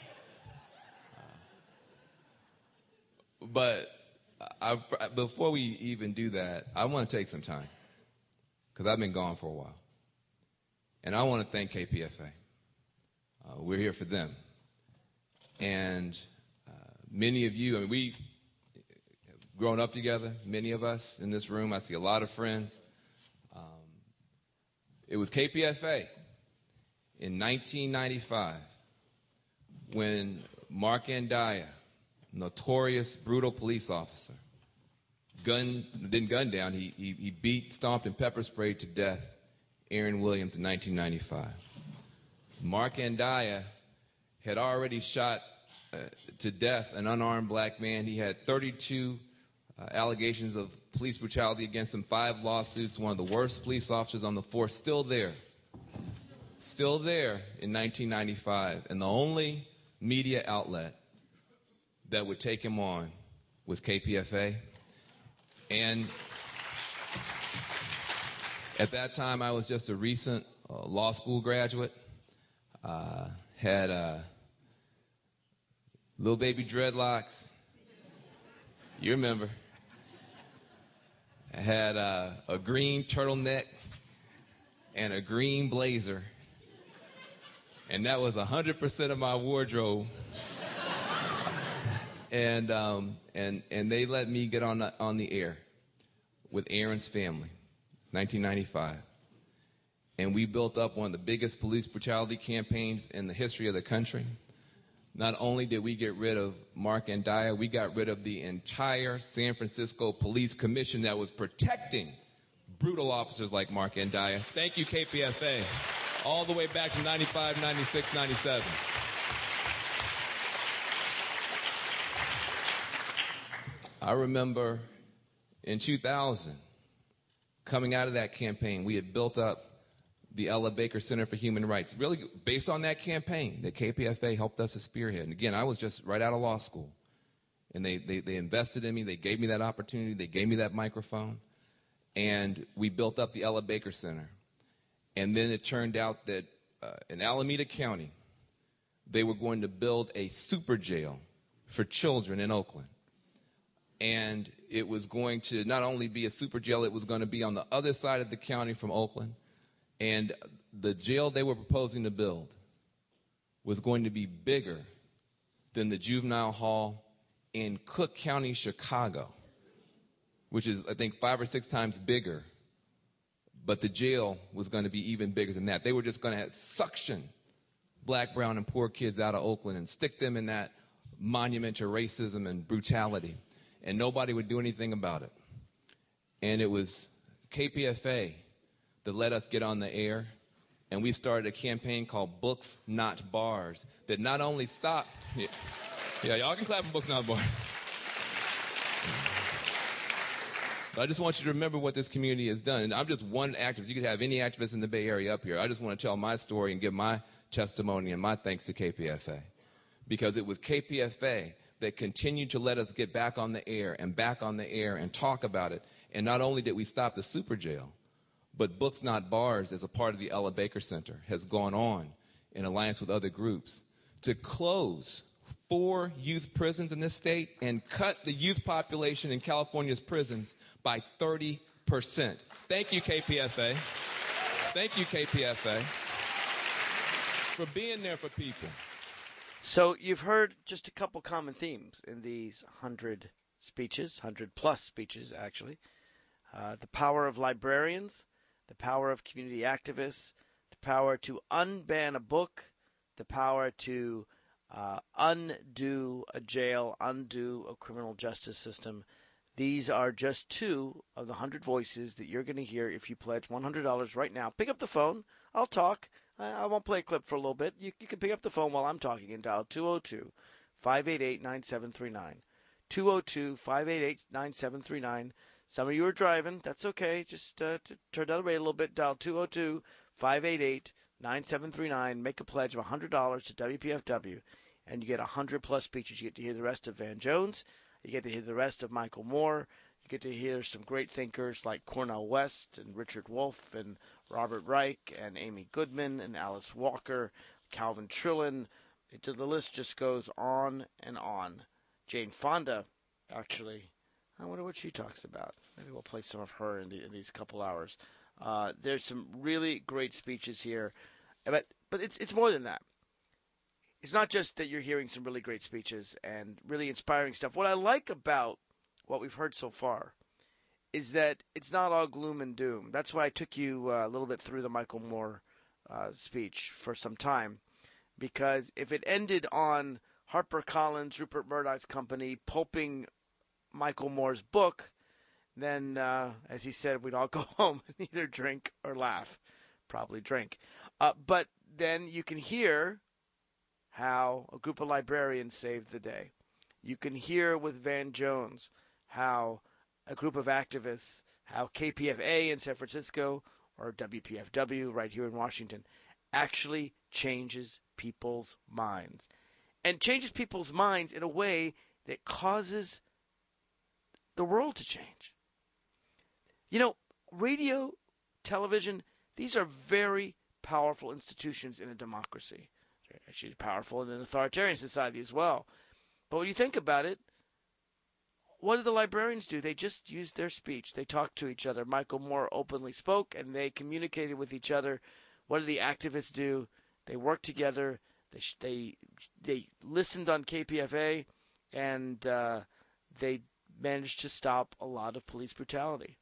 But before we even do that, I want to take some time because I've been gone for a while. And I want to thank KPFA. We're here for them. And many of you, we have grown up together, many of us in this room. I see a lot of friends. It was KPFA in 1995 when Mark Andaya, notorious, brutal police officer, didn't gun down. He beat, stomped, and pepper sprayed to death Aaron Williams in 1995. Mark Andaya had already shot to death an unarmed black man. He had 32 allegations of police brutality against him, 5 lawsuits, one of the worst police officers on the force, still there in 1995. And the only media outlet that would take him on was KPFA. And at that time, I was just a recent law school graduate. Had little baby dreadlocks. You remember. I had a green turtleneck and a green blazer. And that was 100% of my wardrobe. And they let me get on the air with Aaron's family, 1995. And we built up one of the biggest police brutality campaigns in the history of the country. Not only did we get rid of Mark Andaya, we got rid of the entire San Francisco Police Commission that was protecting brutal officers like Mark Andaya. Thank you, KPFA. All the way back to 95, 96, 97. I remember in 2000, coming out of that campaign, we had built up the Ella Baker Center for Human Rights, really based on that campaign that KPFA helped us to spearhead. And again, I was just right out of law school. And they invested in me. They gave me that opportunity. They gave me that microphone. And we built up the Ella Baker Center. And then it turned out that in Alameda County, they were going to build a super jail for children in Oakland. And it was going to not only be a super jail, it was going to be on the other side of the county from Oakland. And the jail they were proposing to build was going to be bigger than the juvenile hall in Cook County, Chicago, which is, I think, 5 or 6 times bigger. But the jail was going to be even bigger than that. They were just going to suction black, brown, and poor kids out of Oakland and stick them in that monument to racism and brutality. And nobody would do anything about it. And it was KPFA that let us get on the air, and we started a campaign called Books Not Bars that not only stopped... Yeah, y'all can clap for Books Not Bars. But I just want you to remember what this community has done. And I'm just one activist. You could have any activist in the Bay Area up here. I just want to tell my story and give my testimony and my thanks to KPFA. Because it was KPFA that continued to let us get back on the air and talk about it. And not only did we stop the super jail, but Books Not Bars, as a part of the Ella Baker Center, has gone on in alliance with other groups to close 4 youth prisons in this state and cut the youth population in California's prisons by 30%. Thank you, KPFA. Thank you, KPFA, for being there for people. So you've heard just a couple common themes in these 100 speeches, 100-plus speeches, actually. The power of librarians, the power of community activists, the power to unban a book, the power to undo a jail, undo a criminal justice system. These are just 2 of the 100 voices that you're going to hear if you pledge $100 right now. Pick up the phone. I'll talk. I won't play a clip for a little bit. You can pick up the phone while I'm talking and dial 202-588-9739. 202-588-9739. Some of you are driving. That's okay. Just turn down the rate a little bit. Dial 202-588-9739. 9739. Make a pledge of $100 to WPFW, and you get 100-plus speeches. You get to hear the rest of Van Jones. You get to hear the rest of Michael Moore. You get to hear some great thinkers like Cornel West and Richard Wolff and Robert Reich and Amy Goodman and Alice Walker, Calvin Trillin. The list just goes on and on. Jane Fonda, actually, I wonder what she talks about. Maybe we'll play some of her in these couple hours. There's some really great speeches here, but it's more than that. It's not just that you're hearing some really great speeches and really inspiring stuff. What I like about what we've heard so far is that it's not all gloom and doom. That's why I took you a little bit through the Michael Moore speech for some time, because if it ended on HarperCollins, Rupert Murdoch's company, pulping Michael Moore's book, then, as he said, we'd all go home and either drink or laugh. Probably drink. But then you can hear how a group of librarians saved the day. You can hear with Van Jones how a group of activists, how KPFA in San Francisco or WPFW right here in Washington actually changes people's minds. And changes people's minds in a way that causes the world to change. You know, radio, television, these are very powerful institutions in a democracy. They're actually powerful in an authoritarian society as well. But when you think about it, what do the librarians do? They just use their speech. They talk to each other. Michael Moore openly spoke, and they communicated with each other. What do the activists do? They work together. They listened on KPFA, and they managed to stop a lot of police brutality.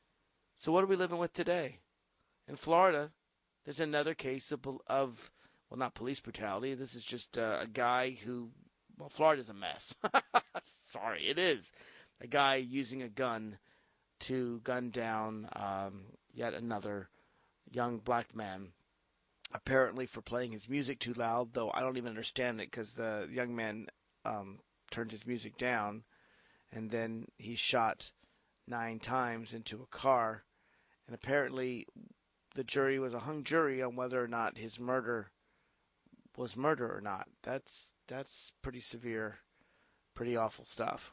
So what are we living with today? In Florida, there's another case of well, not police brutality. This is just a guy who, well, Florida's a mess. Sorry, it is. A guy using a gun to gun down yet another young black man, apparently for playing his music too loud, though I don't even understand it because the young man turned his music down, and then he shot 9 times into a car. And apparently the jury was a hung jury on whether or not his murder was murder or not. That's pretty severe, pretty awful stuff.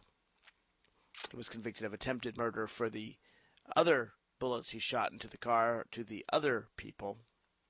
He was convicted of attempted murder for the other bullets he shot into the car to the other people.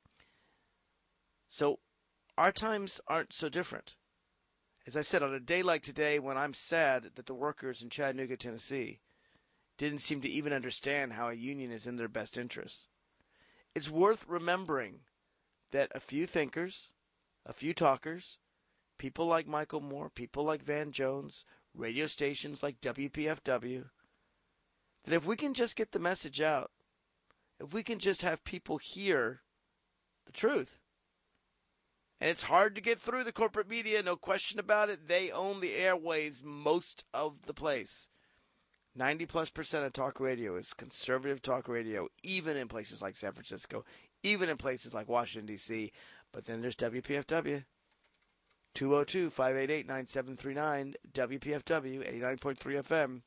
So our times aren't so different. As I said, on a day like today when I'm sad that the workers in Chattanooga, Tennessee didn't seem to even understand how a union is in their best interests, it's worth remembering that a few thinkers, a few talkers, people like Michael Moore, people like Van Jones, radio stations like WPFW, that if we can just get the message out, if we can just have people hear the truth, and it's hard to get through the corporate media, no question about it. They own the airwaves most of the place. 90+% of talk radio is conservative talk radio, even in places like San Francisco, even in places like Washington, D.C. But then there's WPFW. 202-588-9739, WPFW, 89.3 FM,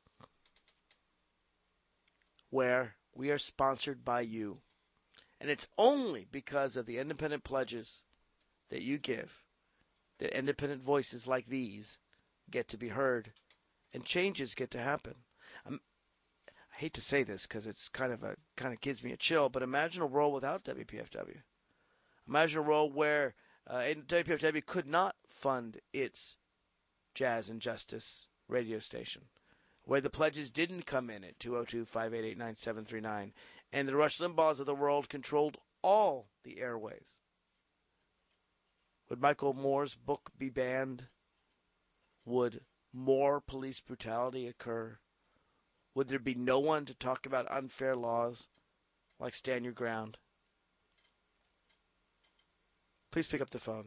where we are sponsored by you. And it's only because of the independent pledges that you give that independent voices like these get to be heard and changes get to happen. I hate to say this because it's kind of gives me a chill, but imagine a world without WPFW. Imagine a world where WPFW could not fund its Jazz and Justice radio station, where the pledges didn't come in at 202-588-9739, and the Rush Limbaughs of the world controlled all the airways. Would Michael Moore's book be banned? Would more police brutality occur? Would there be no one to talk about unfair laws like Stand Your Ground? Please pick up the phone.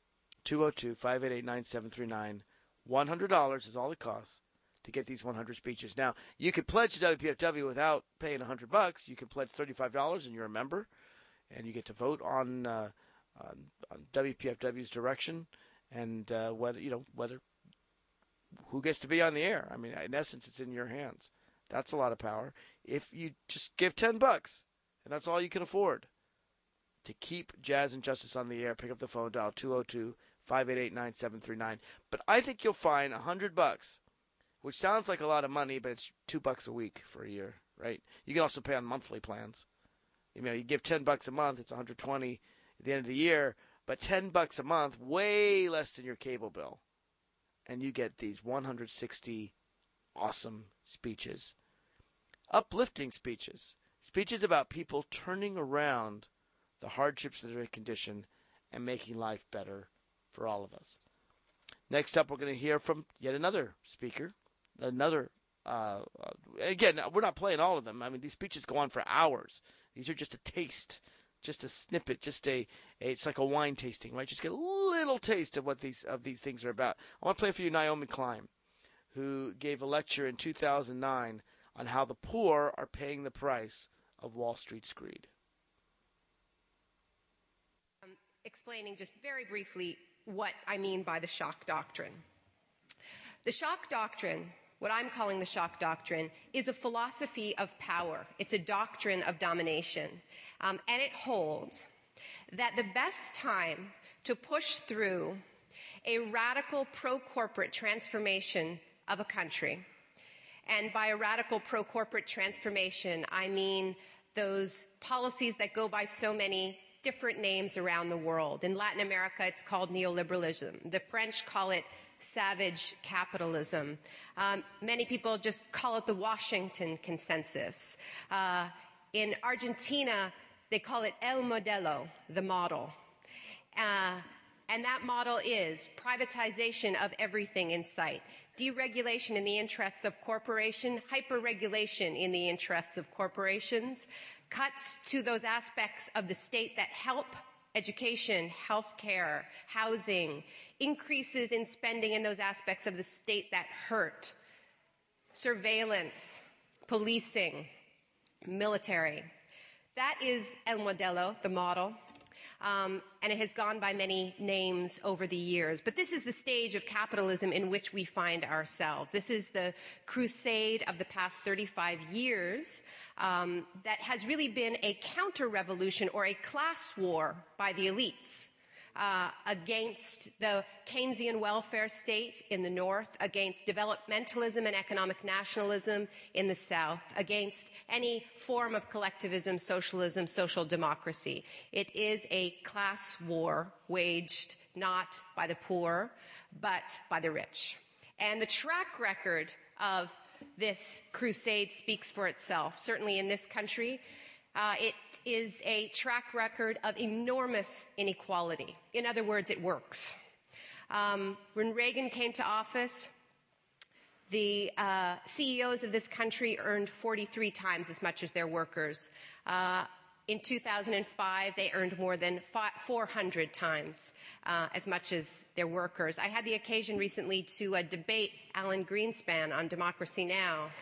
202-588-9739. $100 is all it costs to get these 100 speeches. Now, you could pledge to WPFW without paying $100. You can pledge $35 and you're a member, and you get to vote on WPFW's direction and whether who gets to be on the air. I mean, in essence, it's in your hands. That's a lot of power. If you just give $10, and that's all you can afford, to keep Jazz and Justice on the air, pick up the phone, dial 202-588-9739. But I think you'll find $100, which sounds like a lot of money, but it's $2 a week for a year, right? You can also pay on monthly plans. You know, you give $10 a month, it's $120 at the end of the year, but $10 a month, way less than your cable bill. And you get these 160 awesome speeches. Uplifting speeches. Speeches about people turning around the hardships of their condition and making life better for all of us. Next up, we're going to hear from yet another speaker. Again, we're not playing all of them. I mean, these speeches go on for hours. These are just a taste, just a snippet, it's like a wine tasting, right? Just get a little taste of what these things are about. I want to play for you Naomi Klein, who gave a lecture in 2009 on how the poor are paying the price of Wall Street's greed. Explaining just very briefly what I mean by the shock doctrine. The shock doctrine, what I'm calling the shock doctrine, is a philosophy of power. It's a doctrine of domination. And it holds that the best time to push through a radical pro-corporate transformation of a country, and by a radical pro-corporate transformation, I mean those policies that go by so many different names around the world. In Latin America, it's called neoliberalism. The French call it savage capitalism. Many people just call it the Washington Consensus. In Argentina, they call it el modelo, the model. And that model is privatization of everything in sight, deregulation in the interests of corporation, hyperregulation in the interests of corporations, cuts to those aspects of the state that help education, healthcare, housing, increases in spending in those aspects of the state that hurt, surveillance, policing, military. That is el modelo, the model. And it has gone by many names over the years. But this is the stage of capitalism in which we find ourselves. This is the crusade of the past 35 years that has really been a counter-revolution or a class war by the elites against the Keynesian welfare state in the north, against developmentalism and economic nationalism in the south, against any form of collectivism, socialism, social democracy. It is a class war waged not by the poor, but by the rich. And the track record of this crusade speaks for itself. Certainly in this country, it is a track record of enormous inequality. In other words, it works. When Reagan came to office, the CEOs of this country earned 43 times as much as their workers. In 2005, they earned more than 400 times as much as their workers. I had the occasion recently to debate Alan Greenspan on Democracy Now!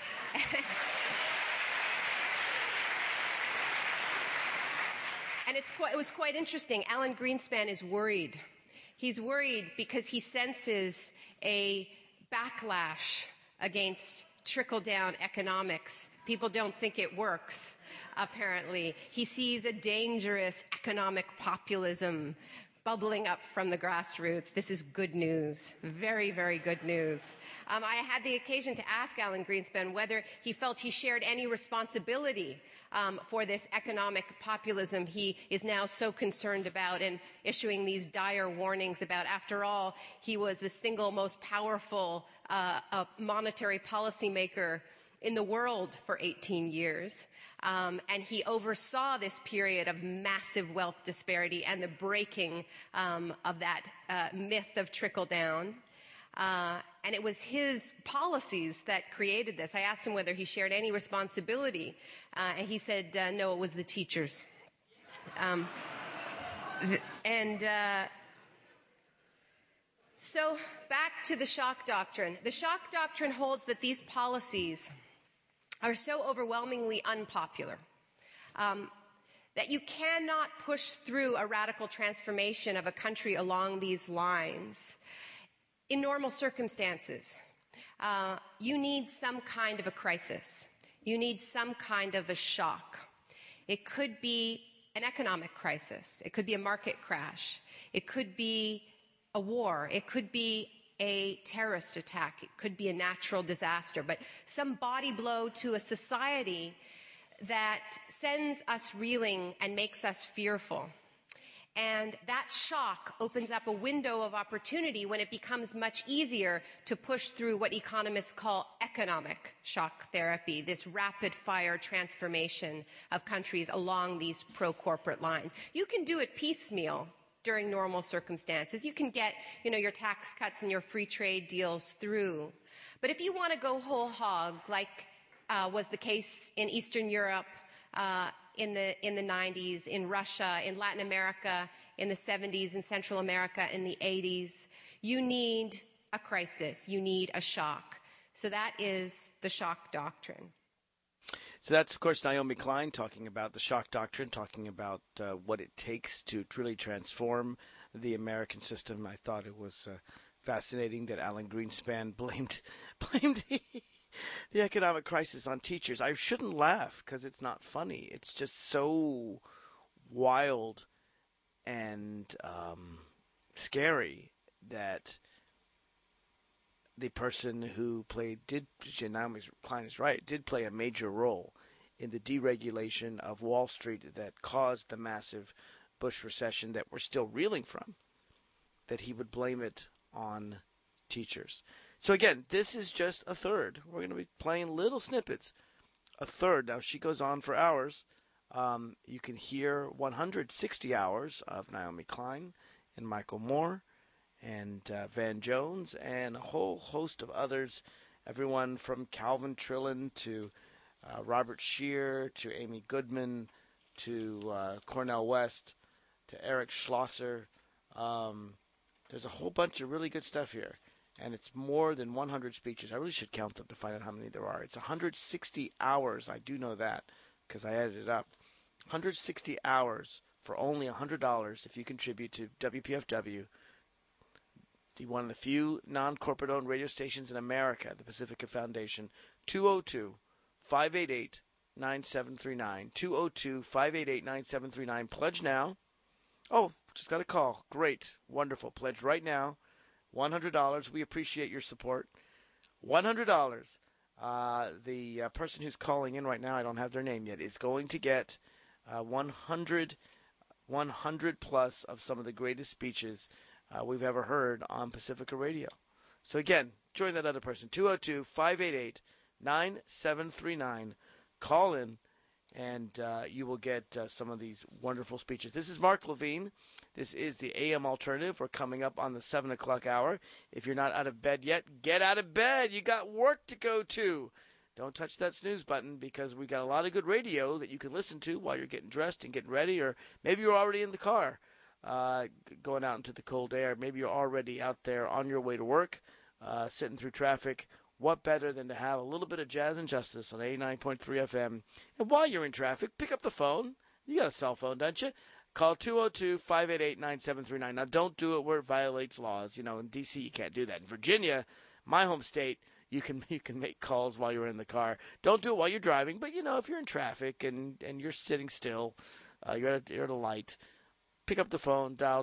And it was quite interesting. Alan Greenspan is worried. He's worried because he senses a backlash against trickle-down economics. People don't think it works, apparently. He sees a dangerous economic populism bubbling up from the grassroots. This is good news. Very, very good news. I had the occasion to ask Alan Greenspan whether he felt he shared any responsibility for this economic populism he is now so concerned about and issuing these dire warnings about. After all, he was the single most powerful monetary policymaker in the world for 18 years. And he oversaw this period of massive wealth disparity and the breaking of that myth of trickle-down. And it was his policies that created this. I asked him whether he shared any responsibility, and he said, no, it was the teachers. So back to the shock doctrine. The shock doctrine holds that these policies are so overwhelmingly unpopular that you cannot push through a radical transformation of a country along these lines in normal circumstances. You need some kind of a crisis. You need some kind of a shock. It could be an economic crisis. It could be a market crash. It could be a war. It could be a terrorist attack. It could be a natural disaster. But some body blow to a society that sends us reeling and makes us fearful. And that shock opens up a window of opportunity when it becomes much easier to push through what economists call economic shock therapy, this rapid-fire transformation of countries along these pro-corporate lines. You can do it piecemeal during normal circumstances. You can get, your tax cuts and your free trade deals through. But if you want to go whole hog, like was the case in Eastern Europe, in the 90s, in Russia, in Latin America, in the 70s, in Central America, in the 80s. You need a crisis. You need a shock. So that is the shock doctrine. So that's, of course, Naomi Klein talking about the shock doctrine, talking about what it takes to truly transform the American system. I thought it was fascinating that Alan Greenspan blamed the economic crisis on teachers. I shouldn't laugh because it's not funny. It's just so wild and scary that the person who Naomi Klein is right, did play a major role in the deregulation of Wall Street that caused the massive Bush recession that we're still reeling from, that he would blame it on teachers. So again, this is just a third. We're going to be playing little snippets. A third. Now, she goes on for hours. You can hear 160 hours of Naomi Klein and Michael Moore and Van Jones and a whole host of others, everyone from Calvin Trillin to Robert Scheer to Amy Goodman to Cornel West to Eric Schlosser. There's a whole bunch of really good stuff here. And it's more than 100 speeches. I really should count them to find out how many there are. It's 160 hours. I do know that because I added it up. 160 hours for only $100 if you contribute to WPFW, one of the few non-corporate-owned radio stations in America, the Pacifica Foundation. 202-588-9739. 202-588-9739. Pledge now. Oh, just got a call. Great. Wonderful. Pledge right now. $100. We appreciate your support. $100. The person who's calling in right now, I don't have their name yet, is going to get 100 plus of some of the greatest speeches we've ever heard on Pacifica Radio. So again, join that other person. 202-588-9739. Call in, and you will get some of these wonderful speeches. This is Mark Levine. This is the AM Alternative. We're coming up on the 7 o'clock hour. If you're not out of bed yet, get out of bed. You got work to go to. Don't touch that snooze button because we got a lot of good radio that you can listen to while you're getting dressed and getting ready, or maybe you're already in the car going out into the cold air. Maybe you're already out there on your way to work, sitting through traffic. What better than to have a little bit of Jazz and Justice on 89.3 FM? And while you're in traffic, pick up the phone. You got a cell phone, don't you? Call 202-588-9739. Now, don't do it where it violates laws. In D.C., you can't do that. In Virginia, my home state, you can make calls while you're in the car. Don't do it while you're driving. But, if you're in traffic and you're sitting still, you're at a light, pick up the phone, dial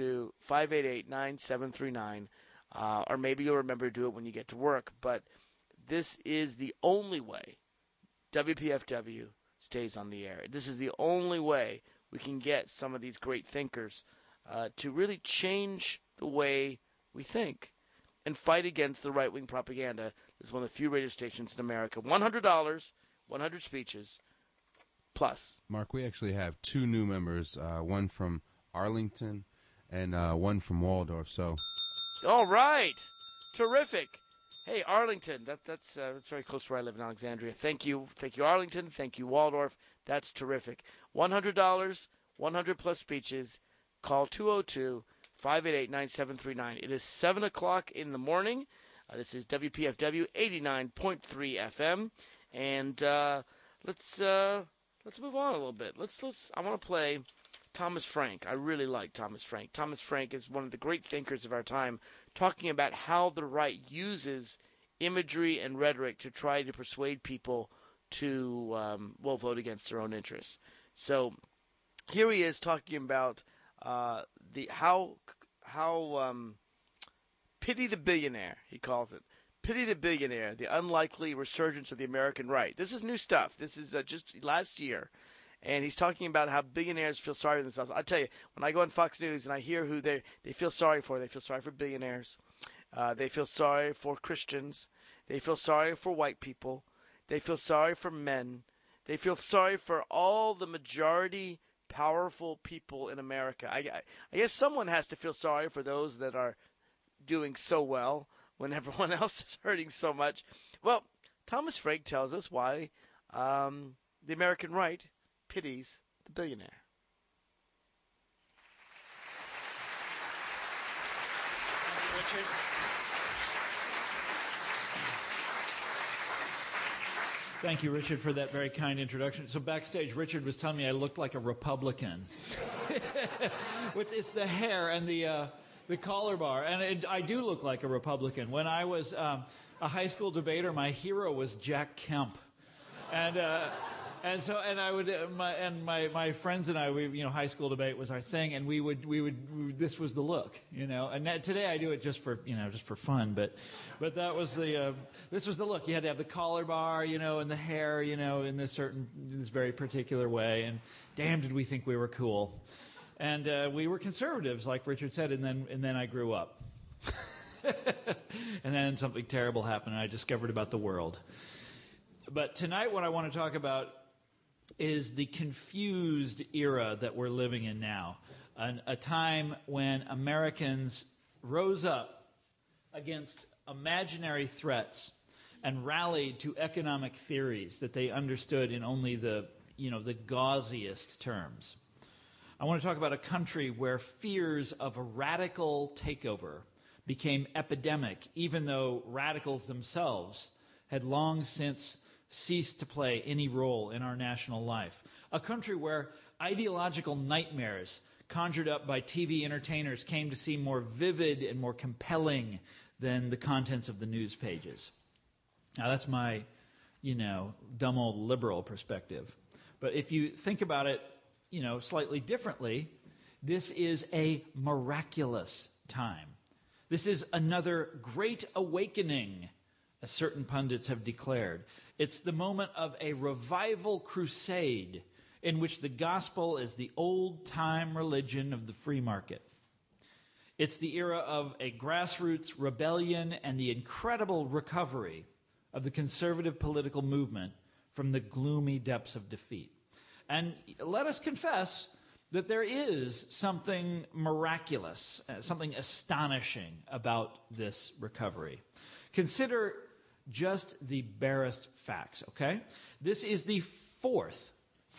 202-588-9739. Or maybe you'll remember to do it when you get to work. But this is the only way WPFW stays on the air. This is the only way we can get some of these great thinkers to really change the way we think and fight against the right-wing propaganda. This is one of the few radio stations in America. $100, 100 speeches, plus. Mark, we actually have two new members, one from Arlington and one from Waldorf. So, all right, terrific. Hey, Arlington, that's very close to where I live in Alexandria. Thank you, Arlington. Thank you, Waldorf. That's terrific. $100, 100 plus speeches. Call 202-588-9739. It is 7 o'clock in the morning. This is WPFW 89.3 FM, and let's move on a little bit. I want to play Thomas Frank. I really like Thomas Frank. Thomas Frank is one of the great thinkers of our time, talking about how the right uses imagery and rhetoric to try to persuade people to vote against their own interests. So here he is talking about how pity the billionaire, he calls it. Pity the billionaire, the unlikely resurgence of the American right. This is new stuff. This is just last year. And he's talking about how billionaires feel sorry for themselves. I'll tell you, when I go on Fox News and I hear who they feel sorry for, they feel sorry for billionaires. They feel sorry for Christians. They feel sorry for white people. They feel sorry for men. They feel sorry for all the majority powerful people in America. I guess someone has to feel sorry for those that are doing so well when everyone else is hurting so much. Well, Thomas Frank tells us why the American right pities the billionaire. Richard. Thank you, Richard, for that very kind introduction. So backstage, Richard was telling me I looked like a Republican. It's the hair and the collar bar. And I do look like a Republican. When I was a high school debater, my hero was Jack Kemp. And I would, my friends and I, high school debate was our thing, and we would this was the look, And today I do it just for fun, but that was this was the look. You had to have the collar bar, and the hair, in this very particular way. And damn, did we think we were cool. And we were conservatives, like Richard said, and then I grew up. And then something terrible happened, and I discovered about the world. But tonight what I want to talk about is the confused era that we're living in now, a time when Americans rose up against imaginary threats and rallied to economic theories that they understood in only the gauziest terms. I want to talk about a country where fears of a radical takeover became epidemic, even though radicals themselves had long since ceased to play any role in our national life. A country where ideological nightmares conjured up by TV entertainers came to seem more vivid and more compelling than the contents of the news pages. Now, that's my, dumb old liberal perspective. But if you think about it, slightly differently, this is a miraculous time. This is another great awakening, as certain pundits have declared. It's the moment of a revival crusade in which the gospel is the old-time religion of the free market. It's the era of a grassroots rebellion and the incredible recovery of the conservative political movement from the gloomy depths of defeat. And let us confess that there is something miraculous, something astonishing about this recovery. Consider just the barest facts, okay? This is the fourth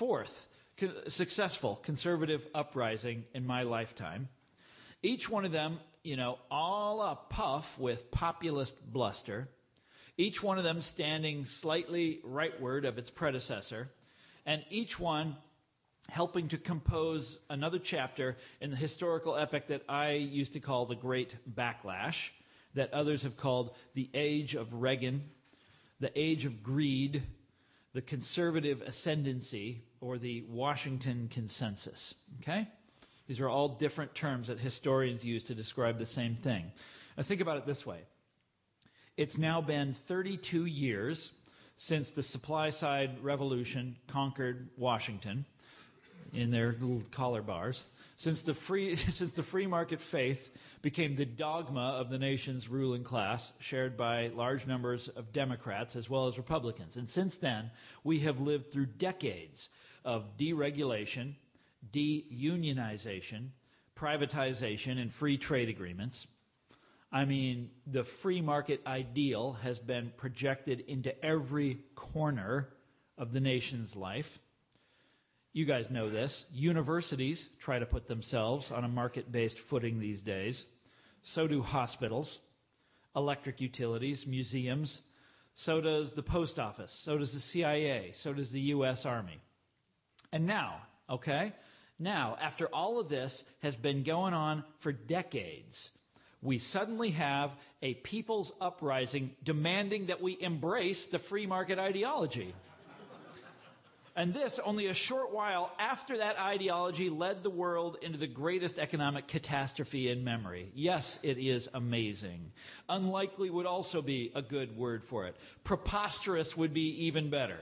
successful conservative uprising in my lifetime. Each one of them, all a puff with populist bluster. Each one of them standing slightly rightward of its predecessor. And each one helping to compose another chapter in the historical epic that I used to call the Great Backlash, that others have called the Age of Reagan, the Age of Greed, the Conservative Ascendancy, or the Washington Consensus. Okay? These are all different terms that historians use to describe the same thing. Now think about it this way. It's now been 32 years since the supply-side revolution conquered Washington in their little collar bars, since the free market faith became the dogma of the nation's ruling class, shared by large numbers of Democrats as well as Republicans. And since then, we have lived through decades of deregulation, deunionization, privatization, and free trade agreements. I mean, the free market ideal has been projected into every corner of the nation's life. You guys know this. Universities try to put themselves on a market-based footing these days. So do hospitals, electric utilities, museums. So does the post office. So does the CIA. So does the U.S. Army. And now, after all of this has been going on for decades, we suddenly have a people's uprising demanding that we embrace the free market ideology. And this only a short while after that ideology led the world into the greatest economic catastrophe in memory. Yes, it is amazing. Unlikely would also be a good word for it. Preposterous would be even better.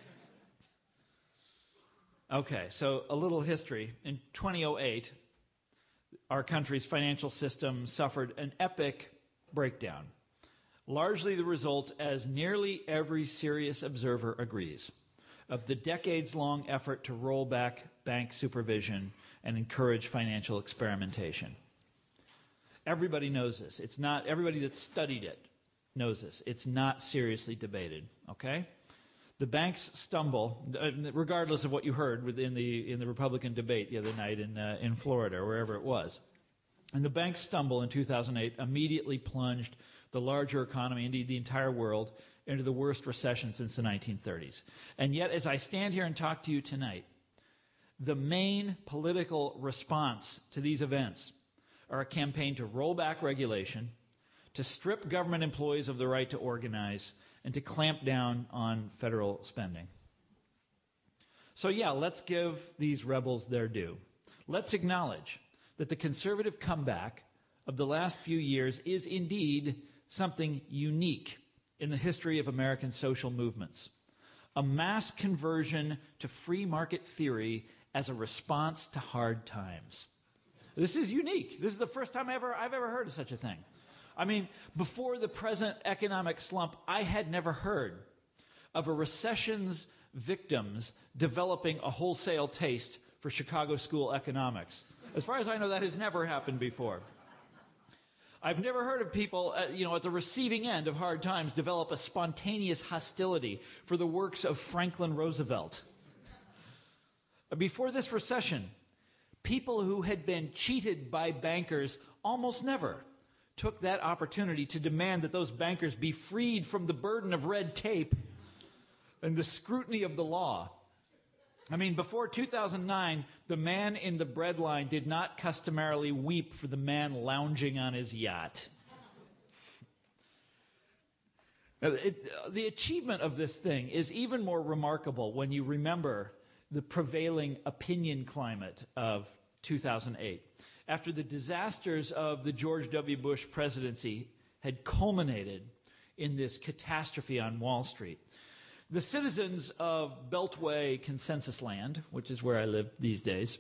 Okay, so a little history. In 2008, our country's financial system suffered an epic breakdown, largely the result, as nearly every serious observer agrees, of the decades-long effort to roll back bank supervision and encourage financial experimentation. Everybody knows this. It's not everybody that's studied it knows this. It's not seriously debated, okay? The banks stumble, regardless of what you heard in the Republican debate the other night in Florida or wherever it was. And the banks stumble in 2008 immediately plunged the larger economy, indeed the entire world, into the worst recession since the 1930s. And yet, as I stand here and talk to you tonight, the main political response to these events are a campaign to roll back regulation, to strip government employees of the right to organize, and to clamp down on federal spending. So yeah, let's give these rebels their due. Let's acknowledge that the conservative comeback of the last few years is indeed something unique in the history of American social movements. A mass conversion to free market theory as a response to hard times. This is unique. This is the first time I've ever heard of such a thing. I mean, before the present economic slump, I had never heard of a recession's victims developing a wholesale taste for Chicago school economics. As far as I know, that has never happened before. I've never heard of people, at the receiving end of hard times develop a spontaneous hostility for the works of Franklin Roosevelt. Before this recession, people who had been cheated by bankers almost never took that opportunity to demand that those bankers be freed from the burden of red tape and the scrutiny of the law. I mean, before 2009, the man in the breadline did not customarily weep for the man lounging on his yacht. Now, the achievement of this thing is even more remarkable when you remember the prevailing opinion climate of 2008. After the disasters of the George W. Bush presidency had culminated in this catastrophe on Wall Street, the citizens of Beltway Consensus Land, which is where I live these days,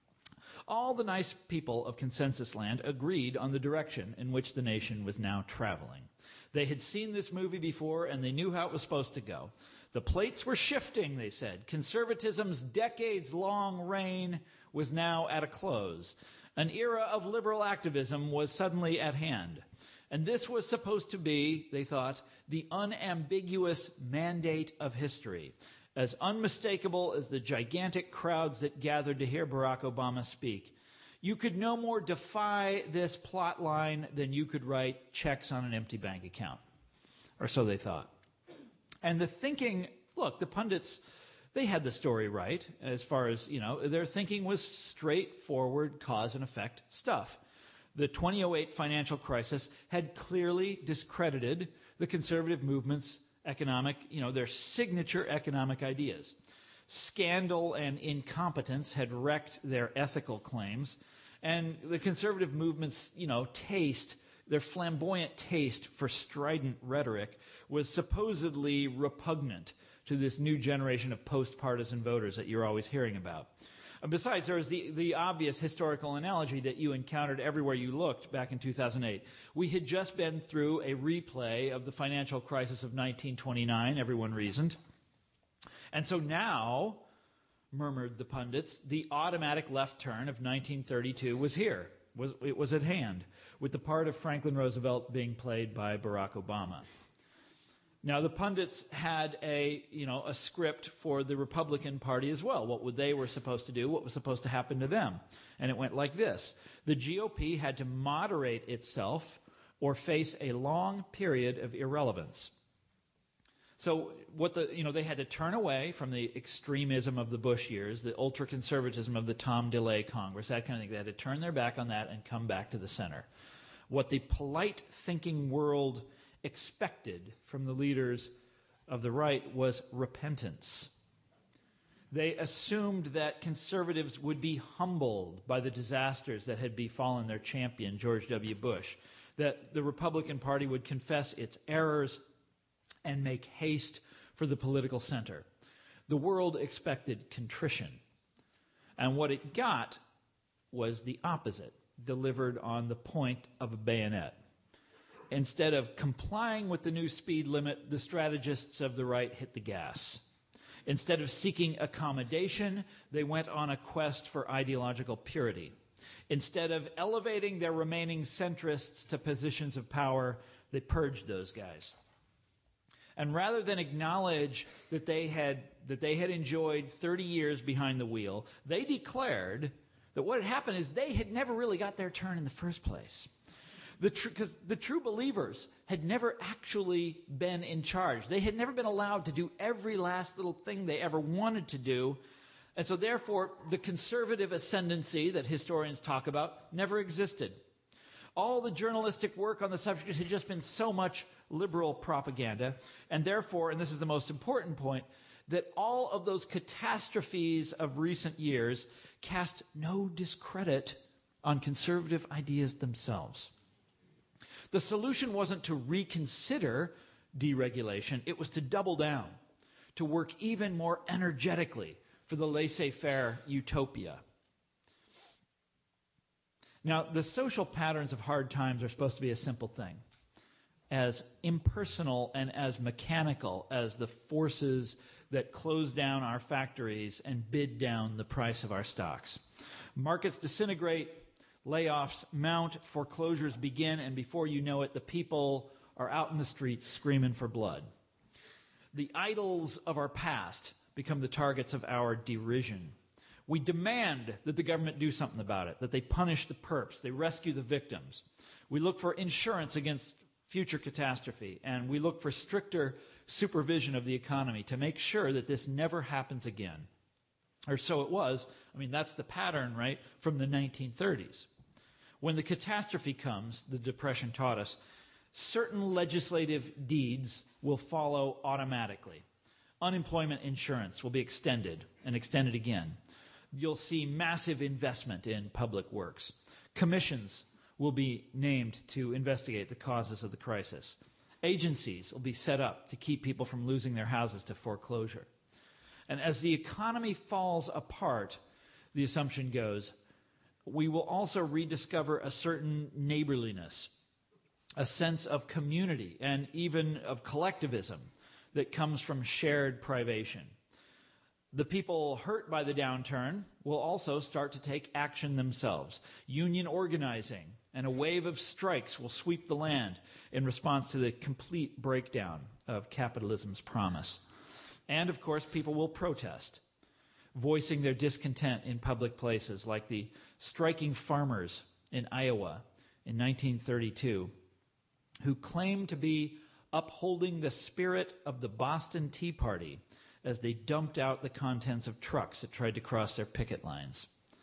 all the nice people of Consensus Land agreed on the direction in which the nation was now traveling. They had seen this movie before, and they knew how it was supposed to go. The plates were shifting, they said. Conservatism's decades-long reign was now at a close. An era of liberal activism was suddenly at hand. And this was supposed to be, they thought, the unambiguous mandate of history, as unmistakable as the gigantic crowds that gathered to hear Barack Obama speak. You could no more defy this plot line than you could write checks on an empty bank account. Or so they thought. And the thinking, look, the pundits, they had the story right as far as, their thinking was straightforward cause and effect stuff. The 2008 financial crisis had clearly discredited the conservative movement's economic, their signature economic ideas. Scandal and incompetence had wrecked their ethical claims, and the conservative movement's, taste, their flamboyant taste for strident rhetoric was supposedly repugnant to this new generation of post-partisan voters that you're always hearing about. And besides, there was the obvious historical analogy that you encountered everywhere you looked back in 2008. We had just been through a replay of the financial crisis of 1929, everyone reasoned. And so now, murmured the pundits, the automatic left turn of 1932 was here. It was at hand, with the part of Franklin Roosevelt being played by Barack Obama. Now, the pundits had a script for the Republican Party as well. What they were supposed to do, what was supposed to happen to them. And it went like this. The GOP had to moderate itself or face a long period of irrelevance. So they had to turn away from the extremism of the Bush years, the ultra-conservatism of the Tom DeLay Congress, that kind of thing. They had to turn their back on that and come back to the center. What the polite thinking world expected from the leaders of the right was repentance. They assumed that conservatives would be humbled by the disasters that had befallen their champion, George W. Bush, that the Republican Party would confess its errors and make haste for the political center. The world expected contrition. And what it got was the opposite, delivered on the point of a bayonet. Instead of complying with the new speed limit, the strategists of the right hit the gas. Instead of seeking accommodation, they went on a quest for ideological purity. Instead of elevating their remaining centrists to positions of power, they purged those guys. And rather than acknowledge that they had enjoyed 30 years behind the wheel, they declared that what had happened is they had never really got their turn in the first place. Because the true believers had never actually been in charge. They had never been allowed to do every last little thing they ever wanted to do. And so therefore, the conservative ascendancy that historians talk about never existed. All the journalistic work on the subject had just been so much liberal propaganda. And therefore, and this is the most important point, that all of those catastrophes of recent years cast no discredit on conservative ideas themselves. The solution wasn't to reconsider deregulation, it was to double down, to work even more energetically for the laissez-faire utopia. Now, the social patterns of hard times are supposed to be a simple thing, as impersonal and as mechanical as the forces that close down our factories and bid down the price of our stocks. Markets disintegrate, layoffs mount, foreclosures begin, and before you know it, the people are out in the streets screaming for blood. The idols of our past become the targets of our derision. We demand that the government do something about it, that they punish the perps, they rescue the victims. We look for insurance against future catastrophe, and we look for stricter supervision of the economy to make sure that this never happens again. Or so it was. I mean, that's the pattern, right, from the 1930s. When the catastrophe comes, the Depression taught us, certain legislative deeds will follow automatically. Unemployment insurance will be extended and extended again. You'll see massive investment in public works. Commissions will be named to investigate the causes of the crisis. Agencies will be set up to keep people from losing their houses to foreclosure. And as the economy falls apart, the assumption goes, we will also rediscover a certain neighborliness, a sense of community, and even of collectivism that comes from shared privation. The people hurt by the downturn will also start to take action themselves. Union organizing and a wave of strikes will sweep the land in response to the complete breakdown of capitalism's promise. And, of course, people will protest, voicing their discontent in public places, like the striking farmers in Iowa in 1932, who claimed to be upholding the spirit of the Boston Tea Party as they dumped out the contents of trucks that tried to cross their picket lines.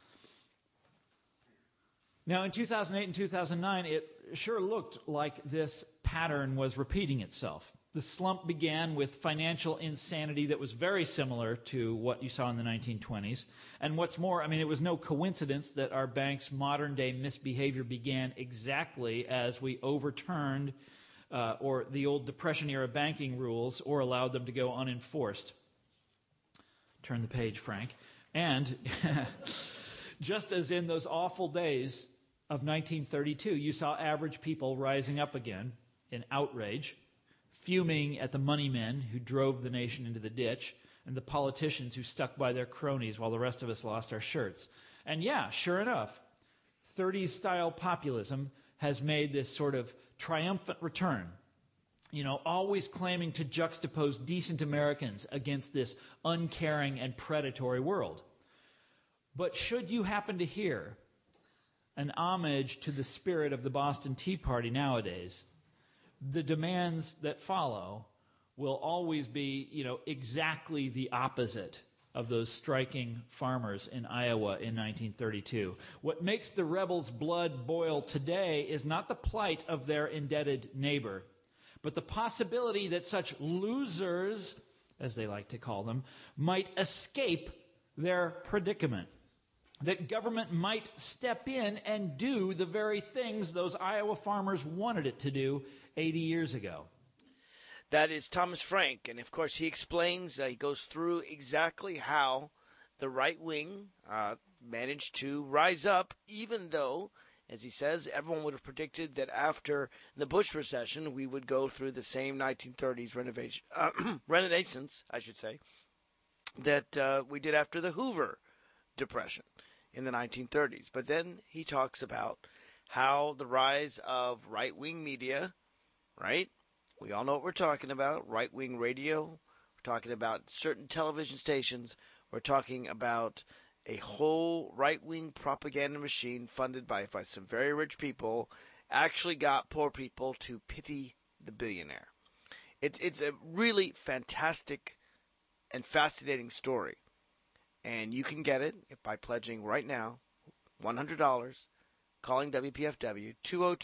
Now, in 2008 and 2009, it sure looked like this pattern was repeating itself. The slump began with financial insanity that was very similar to what you saw in the 1920s. And what's more, I mean, it was no coincidence that our bank's modern-day misbehavior began exactly as we overturned or the old Depression-era banking rules or allowed them to go unenforced. Turn the page, Frank. And just as in those awful days of 1932, you saw average people rising up again in outrage, fuming at the money men who drove the nation into the ditch, and the politicians who stuck by their cronies while the rest of us lost our shirts. And yeah, sure enough, 30s-style populism has made this sort of triumphant return, always claiming to juxtapose decent Americans against this uncaring and predatory world. But should you happen to hear an homage to the spirit of the Boston Tea Party nowadays, the demands that follow will always be, exactly the opposite of those striking farmers in Iowa in 1932. What makes the rebels' blood boil today is not the plight of their indebted neighbor, but the possibility that such losers as they like to call them, might escape their predicament. That government might step in and do the very things those Iowa farmers wanted it to do 80 years ago. That is Thomas Frank, and of course he explains, he goes through exactly how the right wing managed to rise up, even though, as he says, everyone would have predicted that after the Bush recession we would go through the same 1930s renaissance, I should say, that we did after the Hoover Depression in the 1930s. But then he talks about how the rise of right-wing media, right? We all know what we're talking about, right-wing radio. We're talking about certain television stations. We're talking about a whole right-wing propaganda machine funded by some very rich people actually got poor people to pity the billionaire. It's a really fantastic and fascinating story. And you can get it by pledging right now $100, calling WPFW,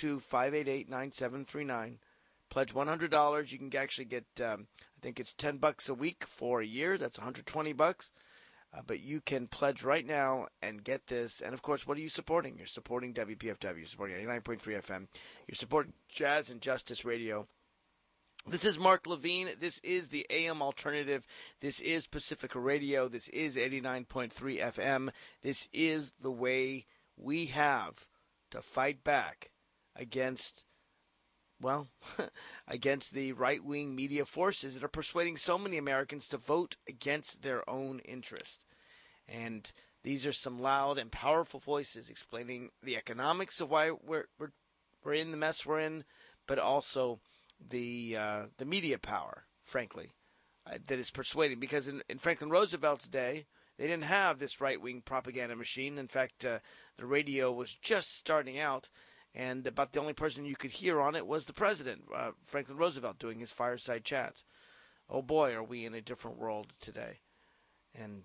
202-588-9739. Pledge $100. You can actually get, I think it's $10 a week for a year. That's $120. But you can pledge right now and get this. And, of course, what are you supporting? You're supporting WPFW. You're supporting 89.3 FM. You're supporting Jazz and Justice Radio. This is Mark Levine. This is the AM Alternative. This is Pacifica Radio. This is 89.3 FM. This is the way we have to fight back against, well, against the right-wing media forces that are persuading so many Americans to vote against their own interest. And these are some loud and powerful voices explaining the economics of why we're in the mess we're in, but also the media power, frankly, that is persuading. Because in Franklin Roosevelt's day, they didn't have this right-wing propaganda machine. In fact, the radio was just starting out, and about the only person you could hear on it was the president, Franklin Roosevelt, doing his fireside chats. Oh boy, are we in a different world today. And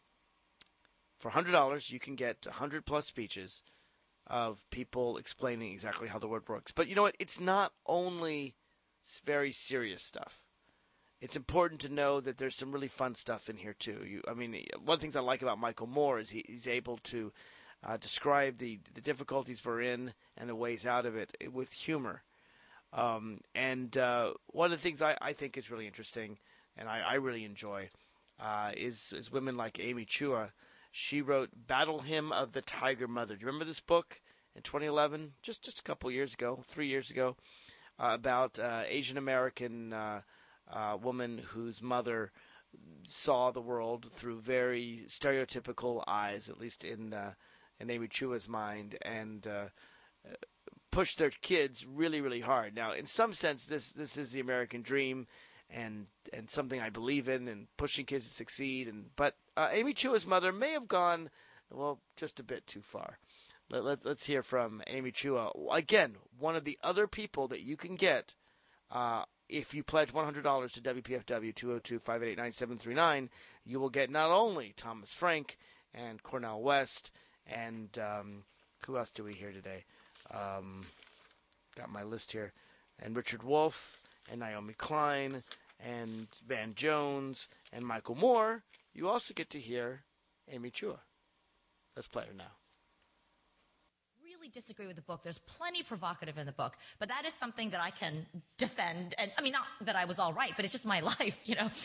for $100, you can get 100-plus speeches of people explaining exactly how the word works. But you know what? It's not only very serious stuff. It's important to know that there's some really fun stuff in here, too. One of the things I like about Michael Moore is he's able to describe the difficulties we're in and the ways out of it with humor. And one of the things I think is really interesting and I really enjoy is women like Amy Chua. She wrote Battle Hymn of the Tiger Mother. Do you remember this book in 2011? Just a couple years ago, 3 years ago, about Asian American woman whose mother saw the world through very stereotypical eyes, at least in Amy Chua's mind, and pushed their kids really, really hard. Now, in some sense, this is the American dream, and something I believe in, and pushing kids to succeed. But Amy Chua's mother may have gone, well, just a bit too far. Let's hear from Amy Chua. Again, one of the other people that you can get if you pledge $100 to WPFW 202-588-9739. You will get not only Thomas Frank and Cornel West and who else do we hear today? Got my list here. And Richard Wolff and Naomi Klein and Van Jones and Michael Moore. You also get to hear Amy Chua. Let's play her now. Really disagree with the book. There's plenty provocative in the book, but that is something that I can defend. And I mean, not that I was all right, but it's just my life, you know.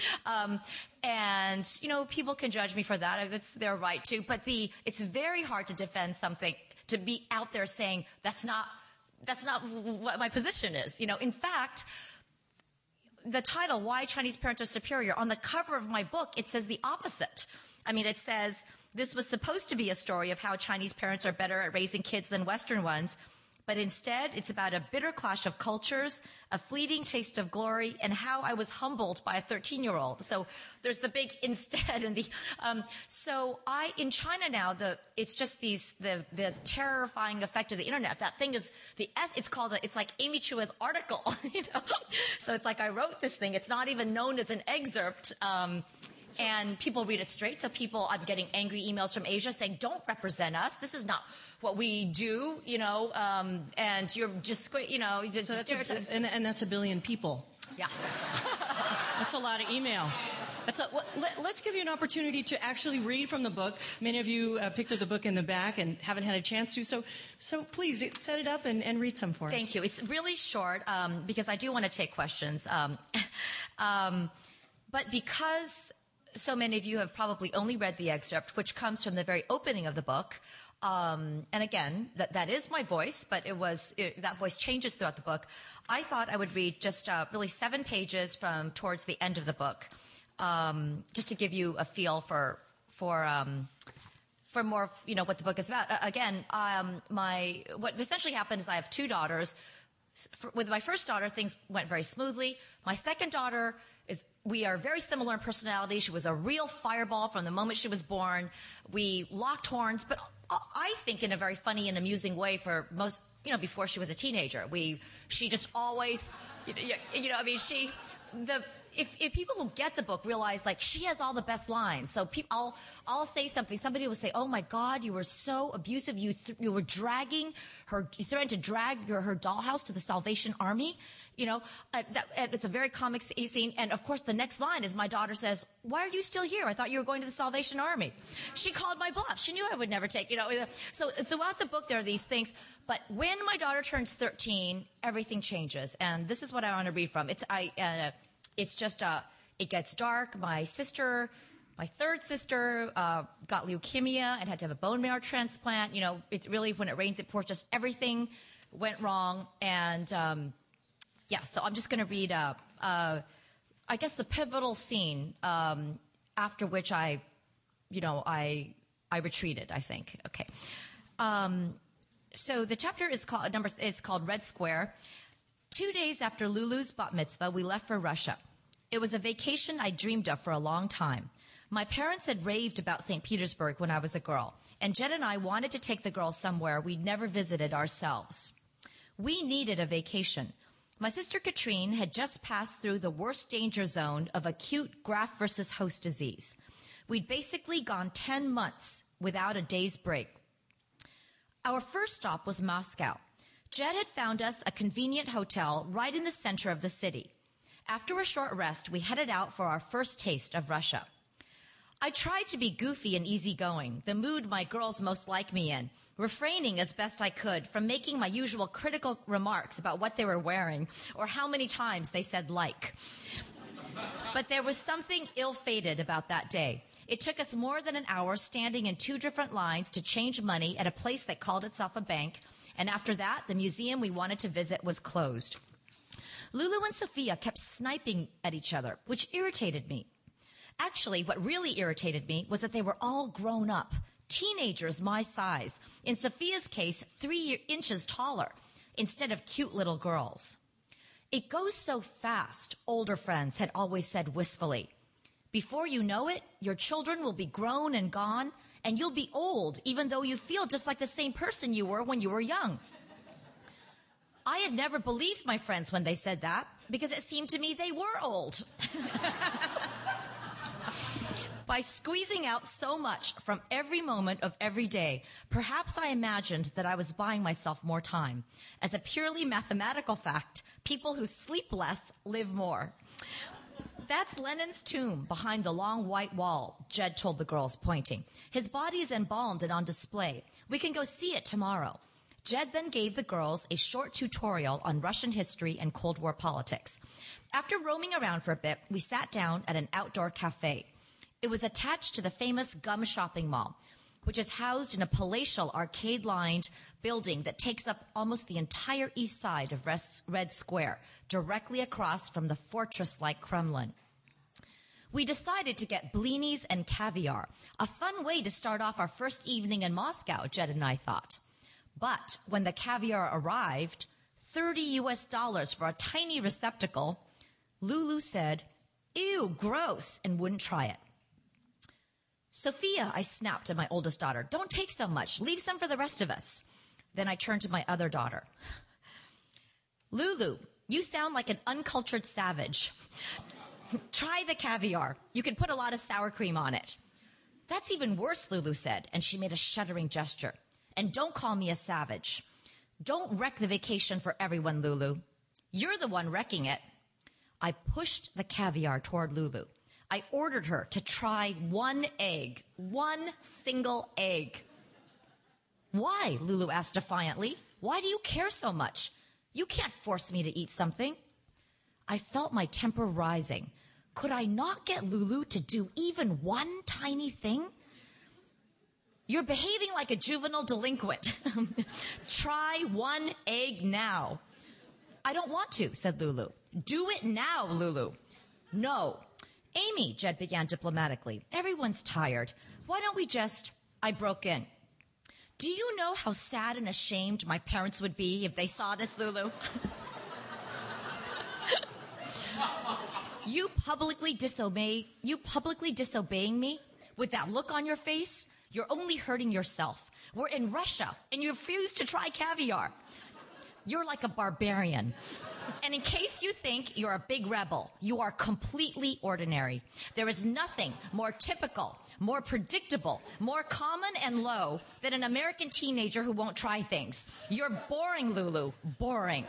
And you know, people can judge me for that. It's their right to. But it's very hard to defend something, to be out there saying that's not what my position is. You know, in fact, the title, Why Chinese Parents Are Superior, on the cover of my book, it says the opposite. I mean, it says, this was supposed to be a story of how Chinese parents are better at raising kids than Western ones, but instead it's about a bitter clash of cultures, a fleeting taste of glory, and how I was humbled by a 13-year-old. So there's the big instead. And in China now, it's just the terrifying effect of the internet. That thing is, it's like Amy Chua's article, you know? So it's like I wrote this thing. It's not even known as an excerpt. And people read it straight. So I'm getting angry emails from Asia saying, don't represent us. This is not what we do, you know, and you're just, you know, just stereotypes. And that's 1 billion people. Yeah. That's a lot of email. Let's give you an opportunity to actually read from the book. Many of you picked up the book in the back and haven't had a chance to. So please set it up and read some for us. Thank you. It's really short because I do want to take questions. But because so many of you have probably only read the excerpt, which comes from the very opening of the book, and again, that is my voice, but that voice changes throughout the book. I thought I would read just really 7 pages from towards the end of the book, just to give you a feel for more, what the book is about. Again, what essentially happened is I have 2 daughters. With my first daughter, things went very smoothly. My second daughter we are very similar in personality. She was a real fireball from the moment she was born. We locked horns, but I think in a very funny and amusing way for most, before she was a teenager. She just always, if people who get the book realize, like, she has all the best lines. So I'll say something. Somebody will say, "Oh my God, you were so abusive. You were dragging her. You threatened to drag her dollhouse to the Salvation Army." It's a very comic scene. And of course, the next line is my daughter says, "Why are you still here? I thought you were going to the Salvation Army." She called my bluff. She knew I would never take, So throughout the book, there are these things. But when my daughter turns 13, everything changes. And this is what I want to read from. It gets dark. My third sister, got leukemia and had to have a bone marrow transplant. It's really, when it rains, it pours. Just everything went wrong. And, so I'm just going to read, I guess, the pivotal scene, after which I retreated, I think. Okay. So the chapter is called Red Square. 2 days after Lulu's bat mitzvah, we left for Russia. It was a vacation I dreamed of for a long time. My parents had raved about St. Petersburg when I was a girl, and Jen and I wanted to take the girls somewhere we'd never visited ourselves. We needed a vacation. My sister Katrine had just passed through the worst danger zone of acute graft versus host disease. We'd basically gone 10 months without a day's break. Our first stop was Moscow. Jed had found us a convenient hotel right in the center of the city. After a short rest, we headed out for our first taste of Russia. I tried to be goofy and easygoing, the mood my girls most like me in, refraining as best I could from making my usual critical remarks about what they were wearing or how many times they said "like." But there was something ill-fated about that day. It took us more than an hour standing in 2 different lines to change money at a place that called itself a bank, and after that, the museum we wanted to visit was closed. Lulu and Sophia kept sniping at each other, which irritated me. Actually, what really irritated me was that they were all grown up, teenagers my size, in Sophia's case, 3 inches taller, instead of cute little girls. "It goes so fast," older friends had always said wistfully. "Before you know it, your children will be grown and gone, and you'll be old, even though you feel just like the same person you were when you were young." I had never believed my friends when they said that, because it seemed to me they were old. By squeezing out so much from every moment of every day, perhaps I imagined that I was buying myself more time. As a purely mathematical fact, people who sleep less live more. "That's Lenin's tomb behind the long white wall," Jed told the girls, pointing. "His body is embalmed and on display. We can go see it tomorrow." Jed then gave the girls a short tutorial on Russian history and Cold War politics. After roaming around for a bit, we sat down at an outdoor cafe. It was attached to the famous Gum shopping mall, which is housed in a palatial arcade-lined building that takes up almost the entire east side of Red Square, directly across from the fortress-like Kremlin. We decided to get blinis and caviar, a fun way to start off our first evening in Moscow, Jed and I thought. But when the caviar arrived, $30 for a tiny receptacle, Lulu said, "Ew, gross," and wouldn't try it. "Sophia," I snapped at my oldest daughter, "don't take so much. Leave some for the rest of us." Then I turned to my other daughter. "Lulu, you sound like an uncultured savage. Try the caviar. You can put a lot of sour cream on it." "That's even worse," Lulu said, and she made a shuddering gesture. "And don't call me a savage. Don't wreck the vacation for everyone, Lulu. You're the one wrecking it." I pushed the caviar toward Lulu. I ordered her to try one egg, one single egg. Why? Lulu asked defiantly. Why do you care so much? You can't force me to eat something. I felt my temper rising. Could I not get Lulu to do even one tiny thing? You're behaving like a juvenile delinquent. Try one egg now. I don't want to, said Lulu. Do it now, Lulu. No. Amy, Jed began diplomatically. Everyone's tired. Why don't we just... I broke in. Do you know how sad and ashamed my parents would be if they saw this, Lulu? You publicly disobeying me with that look on your face? You're only hurting yourself. We're in Russia, and you refuse to try caviar. You're like a barbarian. And in case you think you're a big rebel, you are completely ordinary. There is nothing more typical, more predictable, more common and low than an American teenager who won't try things. You're boring, Lulu. Boring.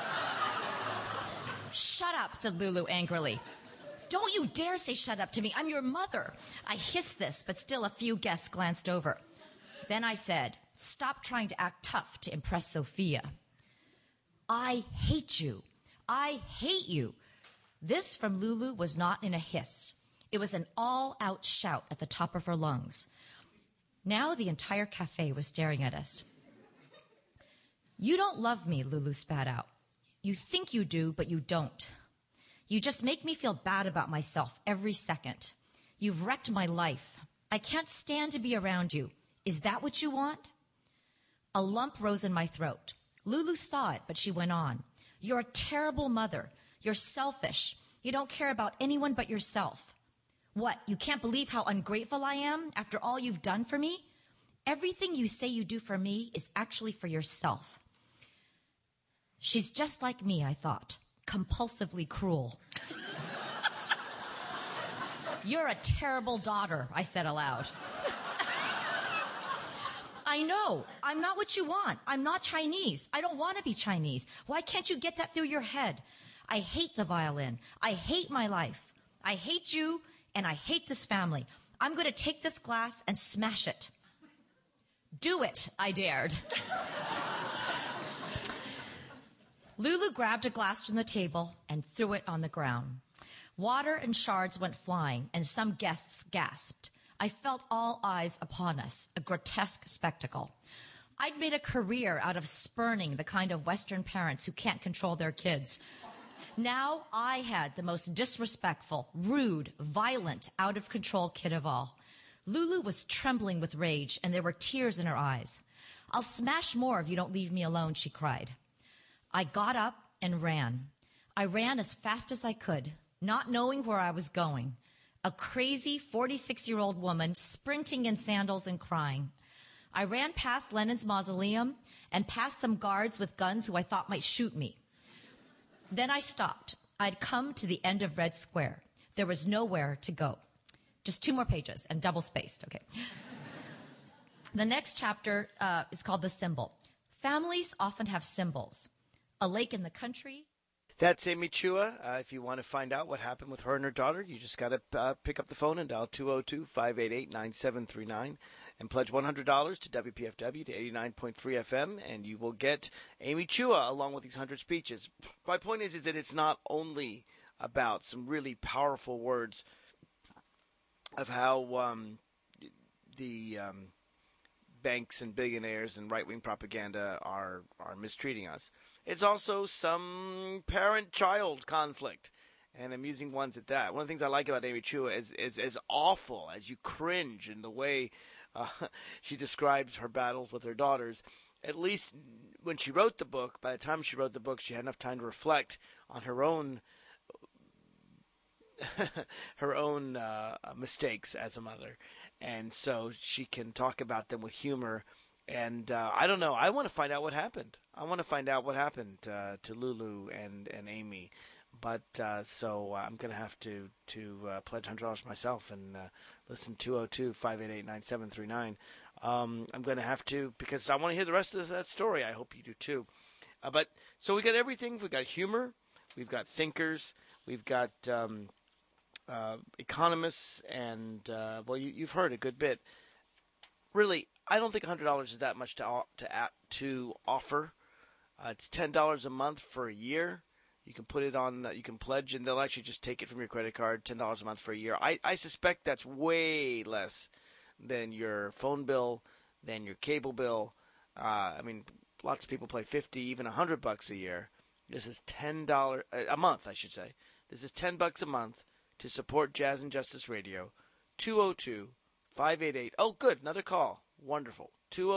Shut up, said Lulu angrily. Don't you dare say shut up to me. I'm your mother. I hissed this, but still a few guests glanced over. Then I said, stop trying to act tough to impress Sophia. I hate you. I hate you. This from Lulu was not in a hiss. It was an all-out shout at the top of her lungs. Now the entire cafe was staring at us. You don't love me, Lulu spat out. You think you do, but you don't. You just make me feel bad about myself every second. You've wrecked my life. I can't stand to be around you. Is that what you want? A lump rose in my throat. Lulu saw it, but she went on. You're a terrible mother. You're selfish. You don't care about anyone but yourself. What, you can't believe how ungrateful I am after all you've done for me? Everything you say you do for me is actually for yourself. She's just like me, I thought. Compulsively cruel. You're a terrible daughter, I said aloud. I know. I'm not what you want. I'm not Chinese. I don't want to be Chinese. Why can't you get that through your head? I hate the violin. I hate my life. I hate you, and I hate this family. I'm going to take this glass and smash it. Do it, I dared. Lulu grabbed a glass from the table and threw it on the ground. Water and shards went flying, and some guests gasped. I felt all eyes upon us, a grotesque spectacle. I'd made a career out of spurning the kind of Western parents who can't control their kids. Now I had the most disrespectful, rude, violent, out-of-control kid of all. Lulu was trembling with rage, and there were tears in her eyes. I'll smash more if you don't leave me alone, she cried. I got up and ran. I ran as fast as I could, not knowing where I was going. A crazy 46-year-old woman sprinting in sandals and crying. I ran past Lenin's mausoleum and past some guards with guns who I thought might shoot me. Then I stopped. I'd come to the end of Red Square. There was nowhere to go. Just 2 more pages and double-spaced. Okay. The next chapter is called The Symbol. Families often have symbols. A lake in the country. That's Amy Chua. If you want to find out what happened with her and her daughter, you just got to pick up the phone and dial 202-588-9739 and pledge $100 to WPFW to 89.3 FM, and you will get Amy Chua along with these 100 speeches. My point is that it's not only about some really powerful words of how the banks and billionaires and right-wing propaganda are mistreating us. It's also some parent-child conflict, and amusing ones at that. One of the things I like about Amy Chua is as awful as you cringe in the way she describes her battles with her daughters. At least when she wrote the book, by the time she wrote the book, she had enough time to reflect on her own mistakes as a mother, and so she can talk about them with humor. And I don't know. I want to find out what happened. I want to find out what happened to Lulu and Amy. But so I'm going to have to pledge $100 myself and listen 202-588-9739. I'm going to have to, because I want to hear the rest of that story. I hope you do too. But so we got everything. We got humor. We've got thinkers. We've got economists, and well, you've heard a good bit. Really, I don't think $100 is that much to offer. It's $10 a month for a year. You can put it on. You can pledge, and they'll actually just take it from your credit card. $10 a month for a year. I suspect that's way less than your phone bill, than your cable bill. I mean, lots of people pay $50, even $100 a year. This is $10 a month, I should say. This is $10 a month to support Jazz and Justice Radio. 202-588. Oh, good, another call. Wonderful.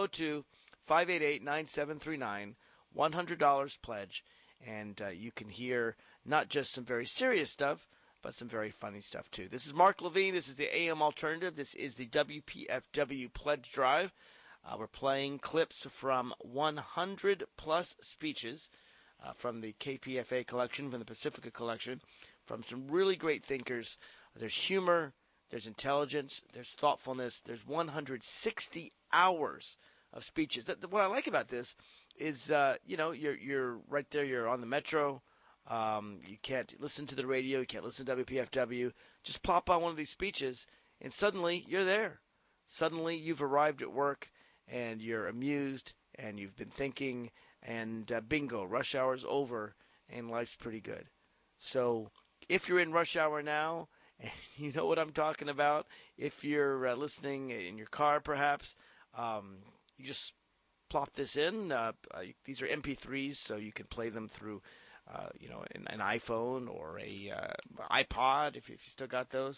202-588-9739. $100 pledge, and you can hear not just some very serious stuff, but some very funny stuff too. This is Mark Levine. This is the AM Alternative. This is the WPFW Pledge Drive. We're playing clips from 100 plus speeches from the KPFA collection, from the Pacifica collection, from some really great thinkers. There's humor, there's intelligence, there's thoughtfulness. There's 160 hours of speeches. What I like about this is, you're right there. You're on the metro. You can't listen to the radio. You can't listen to WPFW. Just plop on one of these speeches, and suddenly you're there. Suddenly you've arrived at work, and you're amused, and you've been thinking, and bingo, rush hour's over, and life's pretty good. So if you're in rush hour now, and you know what I'm talking about, if you're listening in your car perhaps, you just plop this in. These are MP3s, so you can play them through an iPhone or a iPod if you still got those.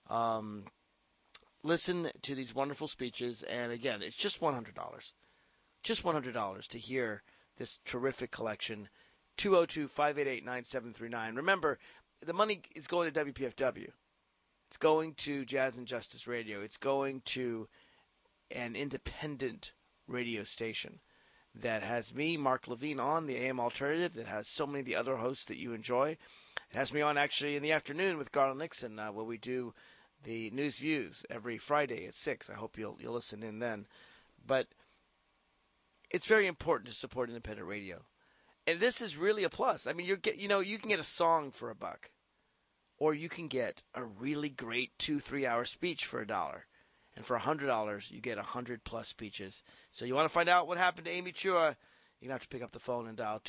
Listen to these wonderful speeches, and again, it's just $100. Just $100 to hear this terrific collection. 202-588-9739. Remember, the money is going to WPFW. It's going to Jazz and Justice Radio. It's going to an independent radio station that has me, Mark Levine, on the AM Alternative, that has so many of the other hosts that you enjoy. It has me on actually in the afternoon with Garland Nixon, where we do the News Views every Friday at 6. I hope you'll listen in then. But it's very important to support independent radio. And this is really a plus. I mean, you can get a song for $1, or you can get a really great 2-3 hour speech for $1. And for $100, you get 100 plus speeches. So you want to find out what happened to Amy Chua, you're going to have to pick up the phone and dial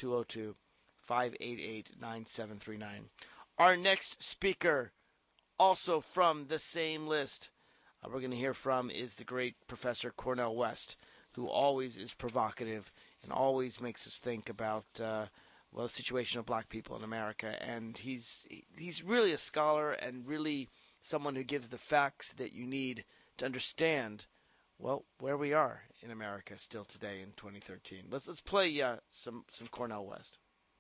202-588-9739. Our next speaker, also from the same list, we're going to hear from is the great Professor Cornel West, who always is provocative and always makes us think about the situation of black people in America. And he's really a scholar and really someone who gives the facts that you need to understand, where we are in America still today in 2013. Let's play some Cornel West.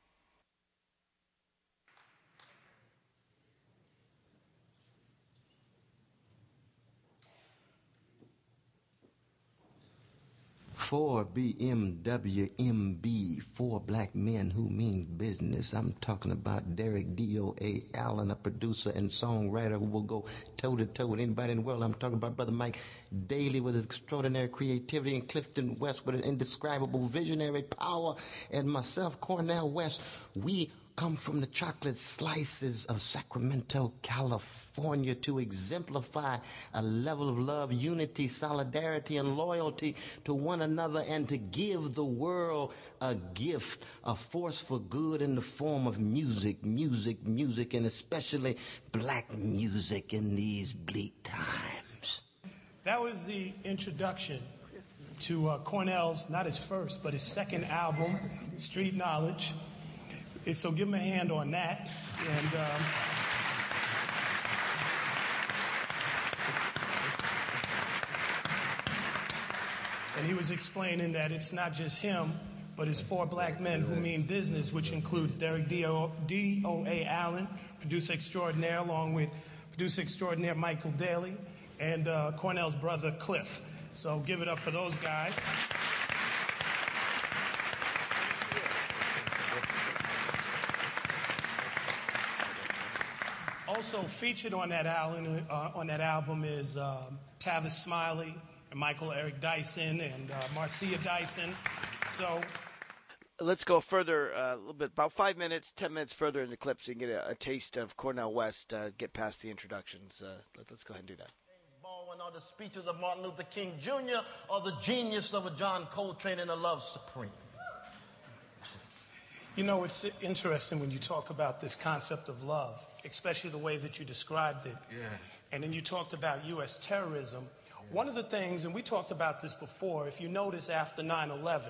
For BMWMB, for black men who mean business. I'm talking about Derek D.O.A. Allen, a producer and songwriter who will go toe-to-toe with anybody in the world. I'm talking about Brother Mike Daly with his extraordinary creativity, and Clifton West with an indescribable visionary power, and myself, Cornel West. We come from the chocolate slices of Sacramento, California, to exemplify a level of love, unity, solidarity, and loyalty to one another, and to give the world a gift, a force for good in the form of music, and especially black music in these bleak times. That was the introduction to Cornel's, not his first, but his second album, Street Knowledge. So give him a hand on that. And he was explaining that it's not just him, but it's for black men who mean business, which includes Derek D.O.A. Allen, producer extraordinaire, along with producer extraordinaire Michael Daly, and Cornel's brother Cliff. So give it up for those guys. Also featured on that album is Tavis Smiley and Michael Eric Dyson and Marcia Dyson. So Let's go further a little bit, about 5 minutes, 10 minutes further in the clip so you can get a taste of Cornel West, get past the introductions. Let's go ahead and do that. Baldwin or the speeches of Martin Luther King Jr. or the genius of a John Coltrane in A Love Supreme. You know, it's interesting when you talk about this concept of love, especially the way that you described it. Yeah. And then you talked about U.S. terrorism. One of the things, and we talked about this before, if you notice after 9/11,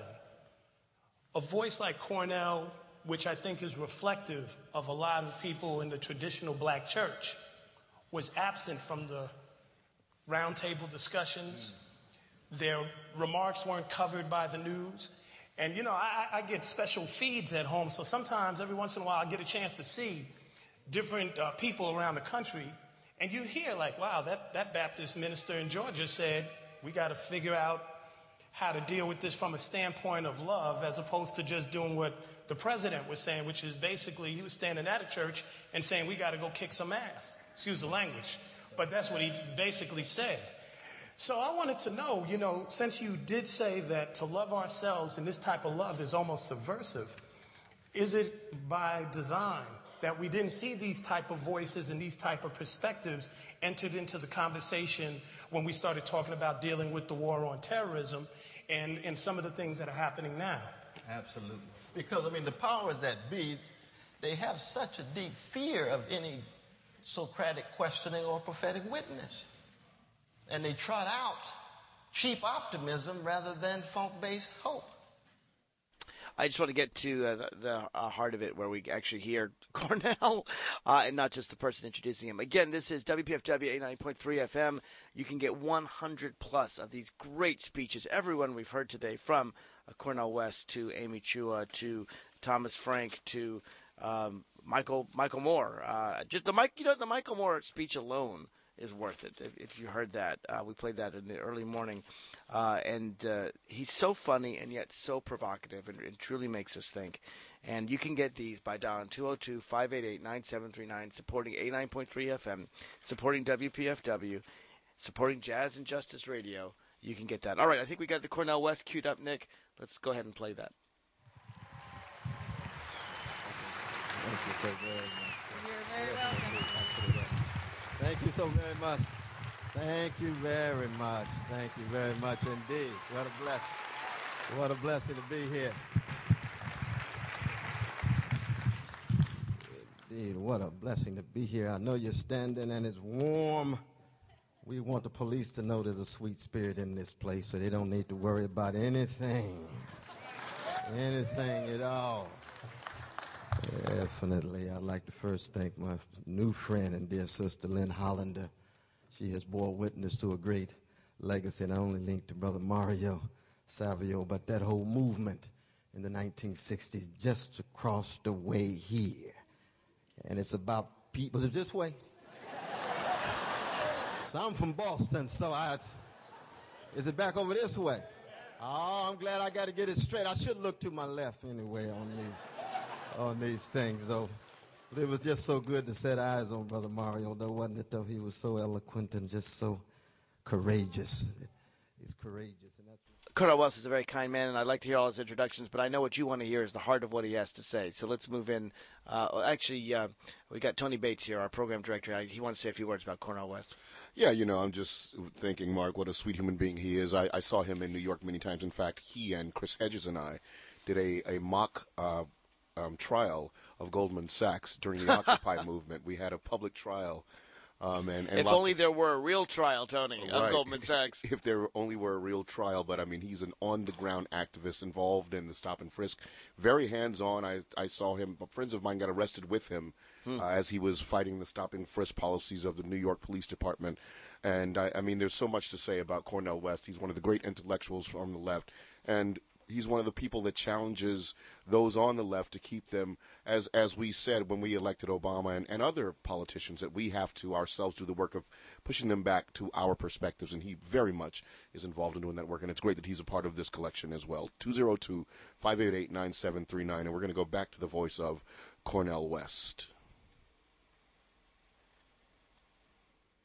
a voice like Cornel, which I think is reflective of a lot of people in the traditional black church, was absent from the roundtable discussions. Their remarks weren't covered by the news. And, you know, I get special feeds at home, so sometimes, every once in a while, I get a chance to see different people around the country, and you hear, like, wow, that Baptist minister in Georgia said, we got to figure out how to deal with this from a standpoint of love, as opposed to just doing what the president was saying, which is basically he was standing at a church and saying, we got to go kick some ass. Excuse the language. But that's what he basically said. So I wanted to know, you know, since you did say that to love ourselves and this type of love is almost subversive, is it by design that we didn't see these type of voices and these type of perspectives entered into the conversation when we started talking about dealing with the war on terrorism and some of the things that are happening now? Absolutely. Because, I mean, the powers that be, they have such a deep fear of any Socratic questioning or prophetic witness. And they trot out cheap optimism rather than funk-based hope. I just want to get to the heart of it, where we actually hear Cornel and not just the person introducing him. Again, this is WPFW 89.3 FM. You can get 100 plus of these great speeches, everyone we've heard today, from Cornel West to Amy Chua to Thomas Frank to Michael Moore. Just the Michael Moore speech alone is worth it. If you heard that, we played that in the early morning. And he's so funny and yet so provocative and truly makes us think. And you can get these by dialing 202-588-9739, supporting 89.3 FM, supporting WPFW, supporting Jazz and Justice Radio. You can get that. All right, I think we got the Cornel West queued up, Nick. Let's go ahead and play that. Thank you so very much. You're very welcome. Thank you so very much. Thank you very much. Thank you very much indeed. What a blessing. What a blessing to be here. Indeed, what a blessing to be here. I know you're standing and it's warm. We want the police to know there's a sweet spirit in this place, so they don't need to worry about anything. Anything at all. Definitely. I'd like to first thank my new friend and dear sister, Lynn Hollander. She has bore witness to a great legacy, not only linked to Brother Mario Savio, but that whole movement in the 1960s just across the way here. And it's about people. Is it this way? So I'm from Boston, so is it back over this way? Oh, I'm glad I got to get it straight. I should look to my left anyway on these things, though. But it was just so good to set eyes on Brother Mario, though, wasn't it, though? He was so eloquent and just so courageous. He's courageous. And that's Cornel West is a very kind man, and I'd like to hear all his introductions, but I know what you want to hear is the heart of what he has to say. So let's move in. We got Tony Bates here, our program director. He wants to say a few words about Cornel West. Yeah, you know, I'm just thinking, Mark, what a sweet human being he is. I saw him in New York many times. In fact, he and Chris Hedges and I did a mock trial of Goldman Sachs during the Occupy movement. We had a public trial. And if only there were a real trial, Tony, of Goldman Sachs. If there only were a real trial. But, I mean, he's an on-the-ground activist involved in the stop and frisk. Very hands-on. I saw him. Friends of mine got arrested with him as he was fighting the stop and frisk policies of the New York Police Department. And, I mean, there's so much to say about Cornel West. He's one of the great intellectuals from the left. And he's one of the people that challenges those on the left to keep them, as we said when we elected Obama and other politicians, that we have to ourselves do the work of pushing them back to our perspectives. And he very much is involved in doing that work. And it's great that he's a part of this collection as well. 202-588-9739. And we're going to go back to the voice of Cornel West.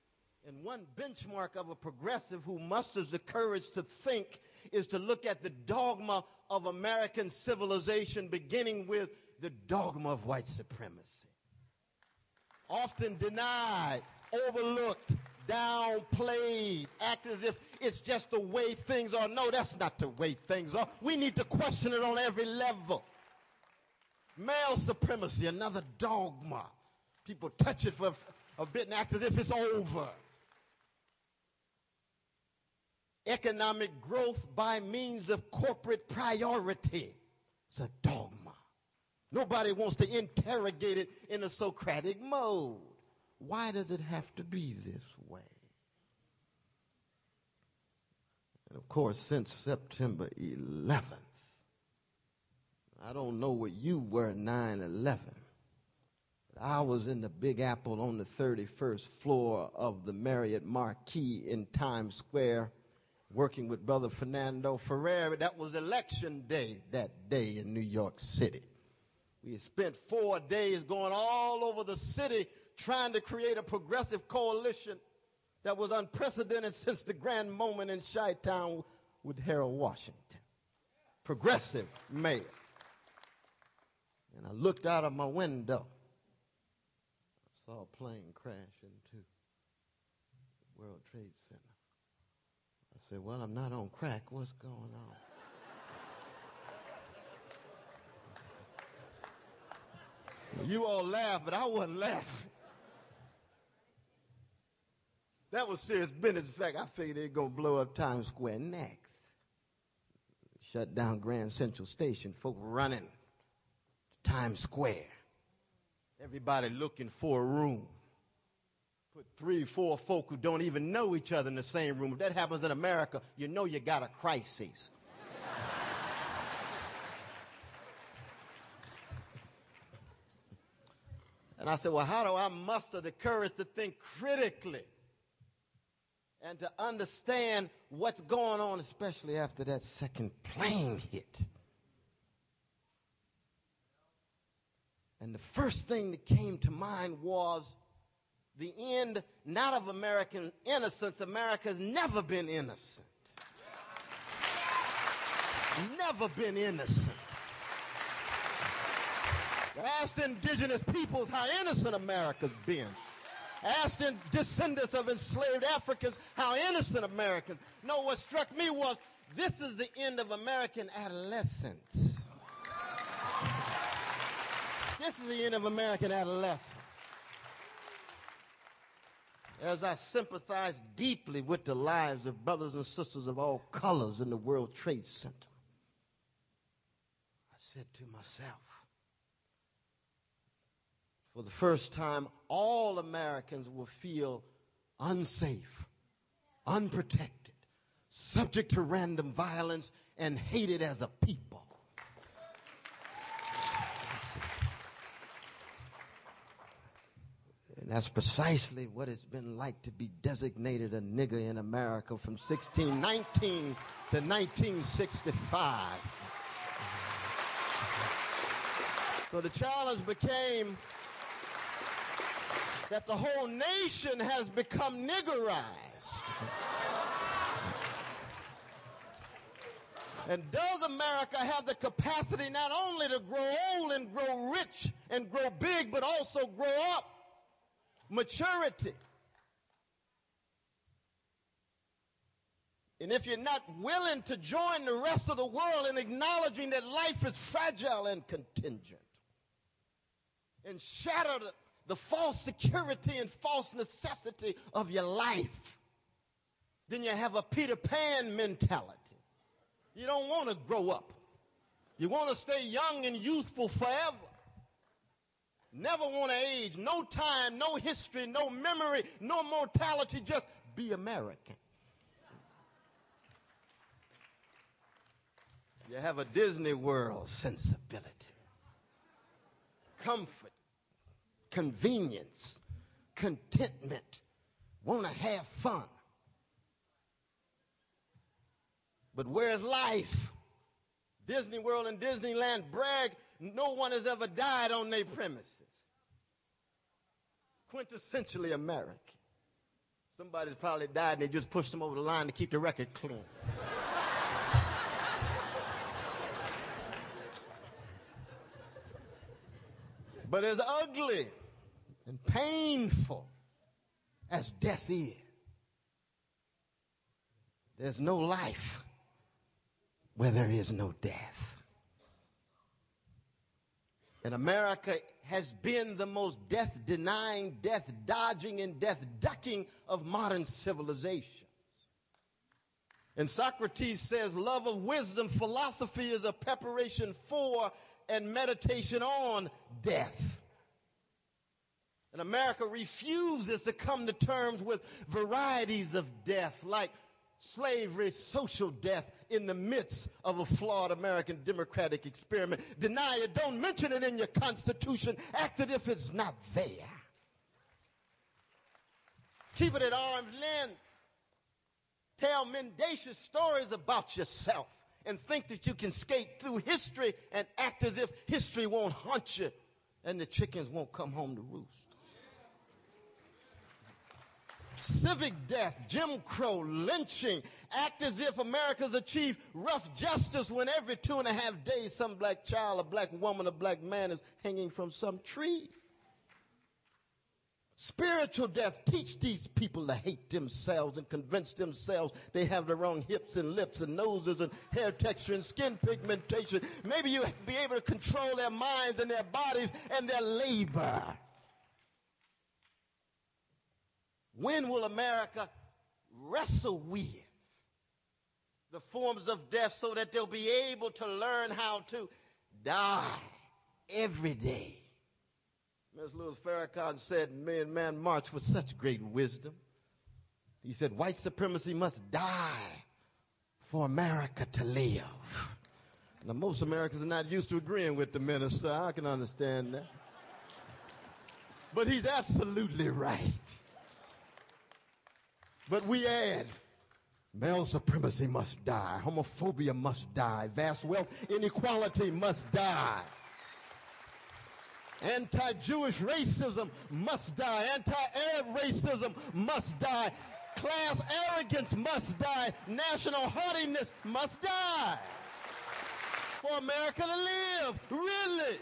And one benchmark of a progressive who musters the courage to think is to look at the dogma of American civilization, beginning with the dogma of white supremacy. Often denied, overlooked, downplayed, act as if it's just the way things are. No, that's not the way things are. We need to question it on every level. Male supremacy, another dogma. People touch it for a bit and act as if it's over. Economic growth by means of corporate priority. It's a dogma. Nobody wants to interrogate it in a Socratic mode. Why does it have to be this way? And of course, since September 11th, I don't know what you were 9/11, but I was in the Big Apple on the 31st floor of the Marriott Marquis in Times Square, working with Brother Fernando Ferrer. That was election day that day in New York City. We had spent 4 days going all over the city trying to create a progressive coalition that was unprecedented since the grand moment in Chi-Town with Harold Washington. Progressive mayor. And I looked out of my window. I saw a plane crash into the World Trade Center. I said, well, I'm not on crack. What's going on? You all laughed, but I wasn't laughing. That was serious business. In fact, I figured they're going to blow up Times Square next. Shut down Grand Central Station. Folk running to Times Square. Everybody looking for a room. Put 3, 4 folk who don't even know each other in the same room. If that happens in America, you know you got a crisis. And I said, well, how do I muster the courage to think critically and to understand what's going on, especially after that second plane hit? And the first thing that came to mind was the end, not of American innocence. America's never been innocent. Never been innocent. Ask the indigenous peoples how innocent America's been. Ask the descendants of enslaved Africans how innocent Americans. No, what struck me was this is the end of American adolescence. This is the end of American adolescence. As I sympathize deeply with the lives of brothers and sisters of all colors in the World Trade Center, I said to myself, for the first time, all Americans will feel unsafe, unprotected, subject to random violence, and hated as a people. And that's precisely what it's been like to be designated a nigger in America from 1619 to 1965. So the challenge became that the whole nation has become niggerized. And does America have the capacity not only to grow old and grow rich and grow big, but also grow up? Maturity. And if you're not willing to join the rest of the world in acknowledging that life is fragile and contingent, and shatter the false security and false necessity of your life, then you have a Peter Pan mentality. You don't want to grow up. You want to stay young and youthful forever. Never want to age. No time, no history, no memory, no mortality. Just be American. You have a Disney World sensibility. Comfort, convenience, contentment, want to have fun. But where's life? Disney World and Disneyland brag no one has ever died on their premises. Quintessentially American. Somebody's probably died and they just pushed them over the line to keep the record clean. But as ugly and painful as death is, there's no life where there is no death. And America has been the most death-denying, death-dodging, and death-ducking of modern civilization. And Socrates says, love of wisdom, philosophy is a preparation for and meditation on death. And America refuses to come to terms with varieties of death, like slavery, social death in the midst of a flawed American democratic experiment. Deny it. Don't mention it in your Constitution. Act as if it's not there. Keep it at arm's length. Tell mendacious stories about yourself and think that you can skate through history and act as if history won't haunt you and the chickens won't come home to roost. Civic death, Jim Crow, lynching, act as if America's achieved rough justice when every 2.5 days some black child, a black woman, a black man is hanging from some tree. Spiritual death, teach these people to hate themselves and convince themselves they have the wrong hips and lips and noses and hair texture and skin pigmentation. Maybe you'll be able to control their minds and their bodies and their labor. When will America wrestle with the forms of death so that they'll be able to learn how to die every day? Ms. Louis Farrakhan said, Man march with such great wisdom. He said, white supremacy must die for America to live. Now, most Americans are not used to agreeing with the minister. I can understand that. But he's absolutely right. But we add, male supremacy must die, homophobia must die, vast wealth inequality must die, anti-Jewish racism must die, anti-Arab racism must die, class arrogance must die, national haughtiness must die for America to live, really.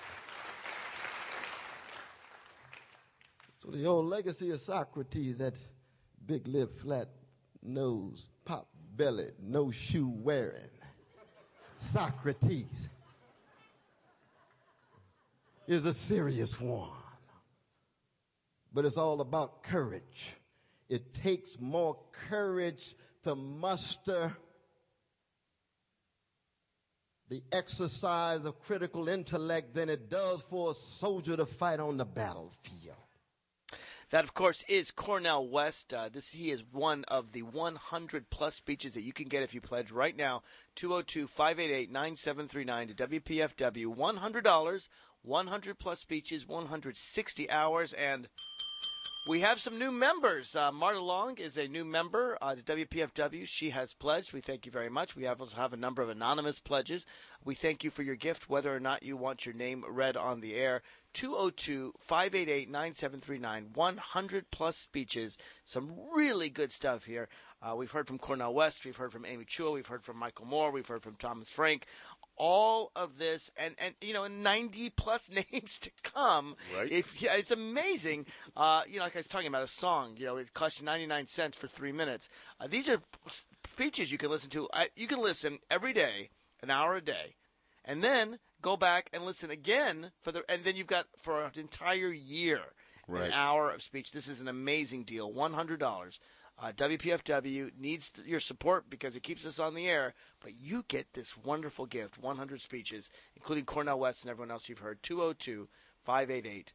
So the old legacy of Socrates, that big lip, flat nose, pop belly, no shoe wearing Socrates is a serious one. But it's all about courage. It takes more courage to muster the exercise of critical intellect than it does for a soldier to fight on the battlefield. That, of course, is Cornel West. He is one of the 100-plus speeches that you can get if you pledge right now. 202-588-9739 to WPFW. $100, 100-plus speeches, 160 hours, and we have some new members. Marta Long is a new member to WPFW. She has pledged. We thank you very much. We also have a number of anonymous pledges. We thank you for your gift, whether or not you want your name read on the air. 202-588-9739, 100-plus speeches, some really good stuff here. We've heard from Cornel West, we've heard from Amy Chua, we've heard from Michael Moore, we've heard from Thomas Frank. All of this, and 90-plus names to come. Right. It's amazing. Like I was talking about a song, it costs you 99 cents for 3 minutes. These are speeches you can listen to. You can listen every day, an hour a day, and then go back and listen again and then you've got for an entire year an hour of speech. This is an amazing deal. $100. WPFW needs your support because it keeps us on the air, but you get this wonderful gift, 100 speeches, including Cornel West and everyone else you've heard. 202-588-9739.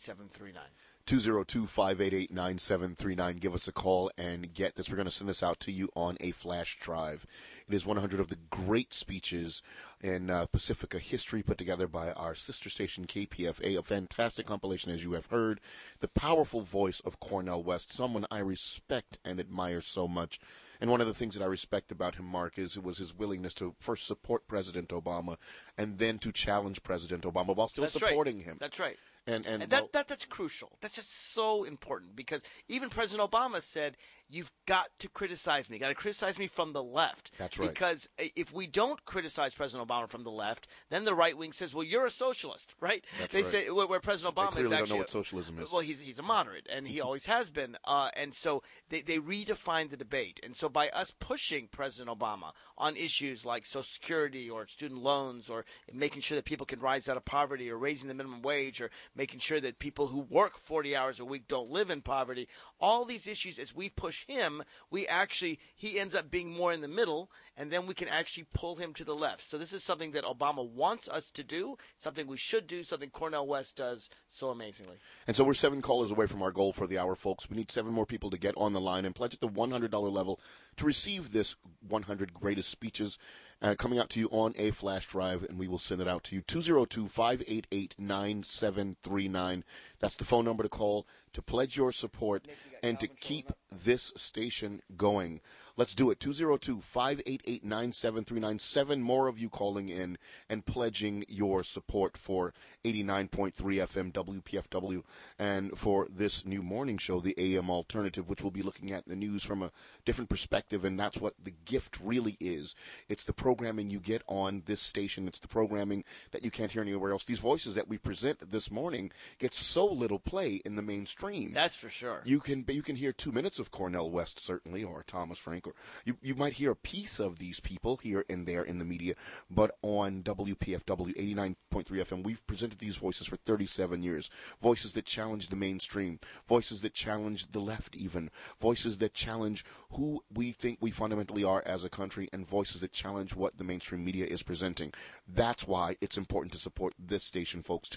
202-588-9739. Give us a call and get this. We're going to send this out to you on a flash drive. It is 100 of the great speeches in Pacifica history put together by our sister station KPFA. A fantastic compilation, as you have heard. The powerful voice of Cornel West, someone I respect and admire so much. And one of the things that I respect about him, Mark, was his willingness to first support President Obama and then to challenge President Obama while still supporting him. That's right. And that's crucial. That's just so important because even President Obama said, you've got to criticize me. You got to criticize me from the left. That's right. Because if we don't criticize President Obama from the left, then the right wing says, well, you're a socialist, right? That's they right. say where President Obama they clearly is actually don't know what socialism is. Well, he's a moderate, and he always has been. And so they redefine the debate. And so by us pushing President Obama on issues like Social Security or student loans or making sure that people can rise out of poverty or raising the minimum wage or making sure that people who work 40 hours a week don't live in poverty, all these issues, as we push him, he ends up being more in the middle, and then we can actually pull him to the left. So this is something that Obama wants us to do, something we should do, something Cornel West does so amazingly. And so we're 7 callers away from our goal for the hour, folks. We need 7 more people to get on the line and pledge at the $100 level to receive this 100 greatest speeches coming out to you on a flash drive, and we will send it out to you. 202-588-9739. That's the phone number to call to pledge your support and to keep this station going. Let's do it. 202-588-9739. 7 more of you calling in and pledging your support for 89.3 FM WPFW and for this new morning show, the AM Alternative, which we'll be looking at the news from a different perspective, and that's what the gift really is. It's the programming you get on this station. It's the programming that you can't hear anywhere else. These voices that we present this morning get so little play in the mainstream. That's for sure. You can hear 2 minutes of Cornel West, certainly, or Thomas Frank, or you might hear a piece of these people here and there in the media, but on WPFW 89.3 FM, we've presented these voices for 37 years. Voices that challenge the mainstream, voices that challenge the left even, voices that challenge who we think we fundamentally are as a country, and voices that challenge what the mainstream media is presenting. That's why it's important to support this station, folks.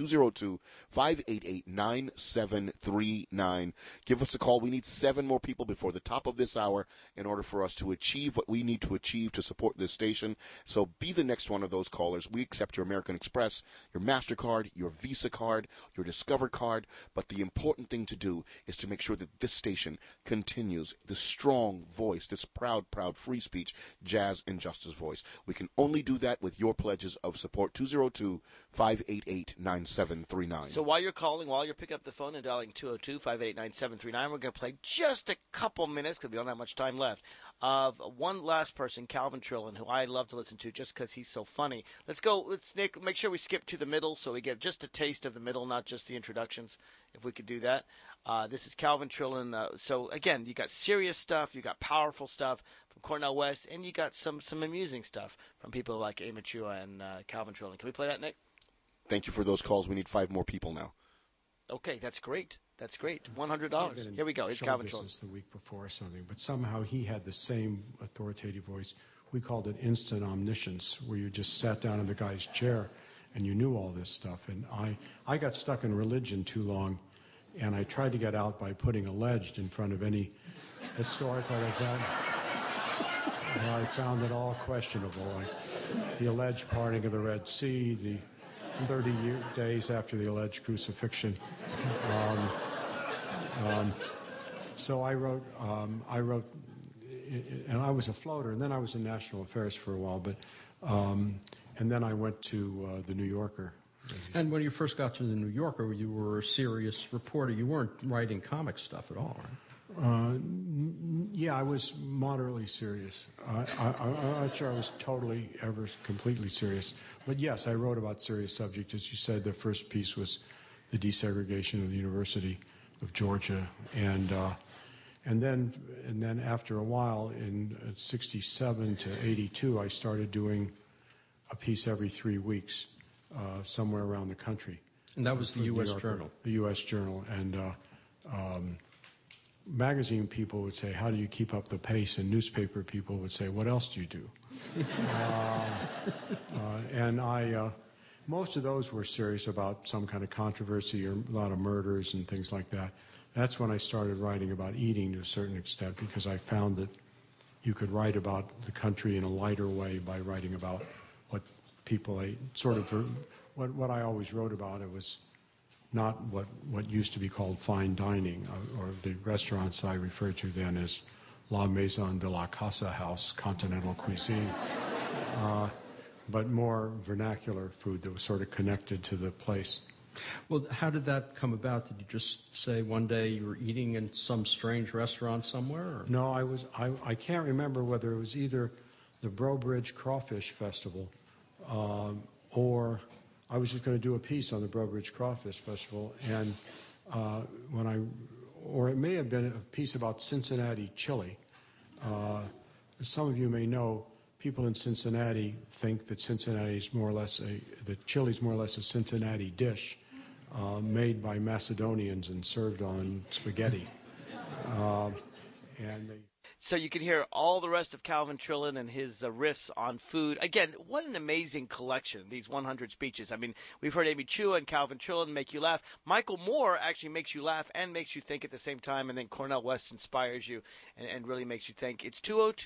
202-588-9739. Give us a call. We need 7 more people before the top of this hour in order for us to achieve what we need to achieve to support this station. So be the next one of those callers. We accept your American Express, your MasterCard, your Visa card, your Discover card. But the important thing to do is to make sure that this station continues the strong voice, this proud free speech, jazz and justice voice. We can only do that with your pledges of support. 202-588-9739. So while you're calling, while you're picking up the phone and dialing 202-588-9739, we're going to play just a couple minutes, because we don't have much time left, of one last person, Calvin Trillin, who I love to listen to just because he's so funny. Let's Nick, make sure we skip to the middle so we get just a taste of the middle, not just the introductions, if we could do that. This is Calvin Trillin. So, again, you got serious stuff, you got powerful stuff from Cornel West, and you got some amusing stuff from people like Amy Chua and Calvin Trillin. Can we play that, Nick? Thank you for those calls. We need 5 more people now. Okay, that's great. That's great. $100. Here we go. Here's Calvin Trillin. The week before or something, but somehow he had the same authoritative voice. We called it instant omniscience, where you just sat down in the guy's chair and you knew all this stuff. And I got stuck in religion too long, and I tried to get out by putting alleged in front of any historical event. And I found it all questionable, like the alleged parting of the Red Sea, the 30 days after the alleged crucifixion. So I wrote, and I was a floater, and then I was in national affairs for a while, and then I went to the New Yorker. And when you first got to the New Yorker, you were a serious reporter. You weren't writing comic stuff at all, right? Yeah, I was moderately serious. I'm not sure I was totally ever completely serious. But yes, I wrote about serious subjects. As you said, the first piece was the desegregation of the University of Georgia. And then after a while, in 67 to 82, I started doing a piece every 3 weeks somewhere around the country. And that was the U.S. Journal. The U.S. Journal. And magazine people would say, how do you keep up the pace? And newspaper people would say, what else do you do? And most of those were serious about some kind of controversy or a lot of murders and things like that. That's when I started writing about eating to a certain extent, because I found that you could write about the country in a lighter way by writing about what people ate. Sort of what I always wrote about, it was not what used to be called fine dining, or the restaurants I referred to then as La Maison de la Casa House, continental cuisine, but more vernacular food that was sort of connected to the place. Well, how did that come about? Did you just say one day you were eating in some strange restaurant somewhere? Or? No, I can't remember whether it was either the Breaux Bridge Crawfish Festival or I was just going to do a piece on the Breaux Bridge Crawfish Festival, and or it may have been a piece about Cincinnati chili. As some of you may know, people in Cincinnati think that Cincinnati is more or less the chili is more or less a Cincinnati dish made by Macedonians and served on spaghetti. So you can hear all the rest of Calvin Trillin and his riffs on food. Again, what an amazing collection, these 100 speeches. I mean, we've heard Amy Chua and Calvin Trillin make you laugh. Michael Moore actually makes you laugh and makes you think at the same time, and then Cornel West inspires you and really makes you think. It's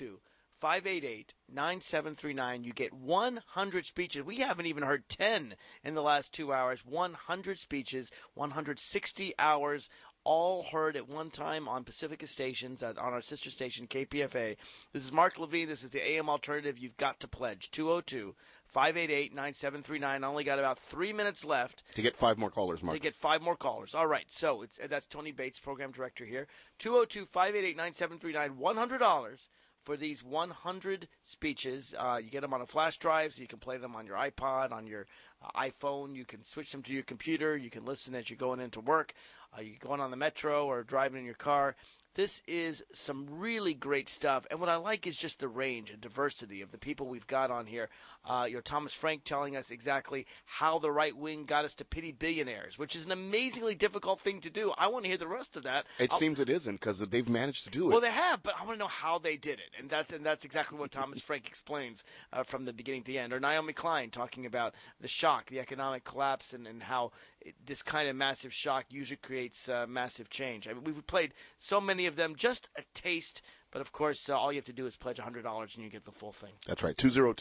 202-588-9739. You get 100 speeches. We haven't even heard 10 in the last 2 hours. 100 speeches, 160 hours, all heard at one time on Pacifica stations, on our sister station, KPFA. This is Mark Levine. This is the AM Alternative. You've got to pledge. 202-588-9739. I only got about 3 minutes left. To get 5 more callers, Mark. To get 5 more callers. All right. So that's Tony Bates, program director here. 202-588-9739. $100 for these 100 speeches. You get them on a flash drive, so you can play them on your iPod, on your iPhone. You can switch them to your computer. You can listen as you're going into work. You're going on the metro or driving in your car. This is some really great stuff, and what I like is just the range and diversity of the people we've got on here. Thomas Frank telling us exactly how the right wing got us to pity billionaires, which is an amazingly difficult thing to do. I want to hear the rest of that. It seems it isn't, because they've managed to do it. Well, they have, but I want to know how they did it, and that's exactly what Thomas Frank explains from the beginning to the end. Or Naomi Klein talking about the shock, the economic collapse, and how this kind of massive shock usually creates massive change. I mean, we've played so many of them, just a taste. But, of course, all you have to do is pledge $100 and you get the full thing. That's right,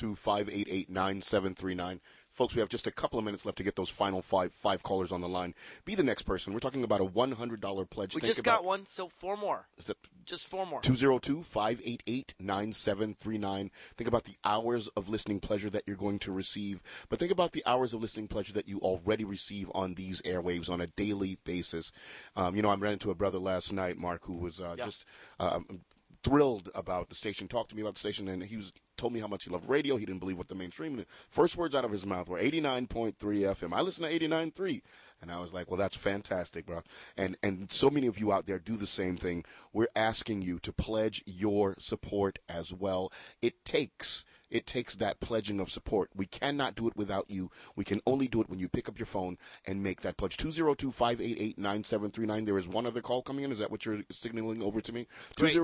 202-588-9739. Folks, we have just a couple of minutes left to get those final five callers on the line. Be the next person. We're talking about a $100 pledge. We just got one, so 4 more. Is it just 4 more? 202-588-9739. Think about the hours of listening pleasure that you're going to receive. But think about the hours of listening pleasure that you already receive on these airwaves on a daily basis. I ran into a brother last night, Mark, who was just thrilled about the station, talked to me about the station, and he told me how much he loved radio. He didn't believe what the mainstream. First words out of his mouth were 89.3 FM. I listen to 89.3. And I was like, well, that's fantastic, bro. And so many of you out there do the same thing. We're asking you to pledge your support as well. It takes that pledging of support. We cannot do it without you. We can only do it when you pick up your phone and make that pledge. 202-588-9739. There is one other call coming in. Is that what you're signaling over to me?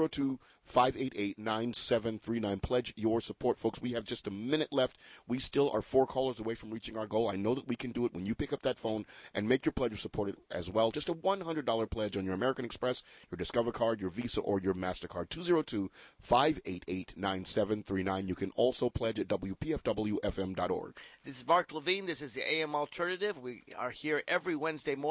202-588-9739. Pledge your support, folks. We have just a minute left. We still are 4 callers away from reaching our goal. I know that we can do it when you pick up that phone and make your pledge of support as well. Just a $100 pledge on your American Express, your Discover card, your Visa, or your MasterCard. 202-588-9739. You can also pledge at WPFWFM.org. This is Mark Levine. This is the AM Alternative. We are here every Wednesday morning.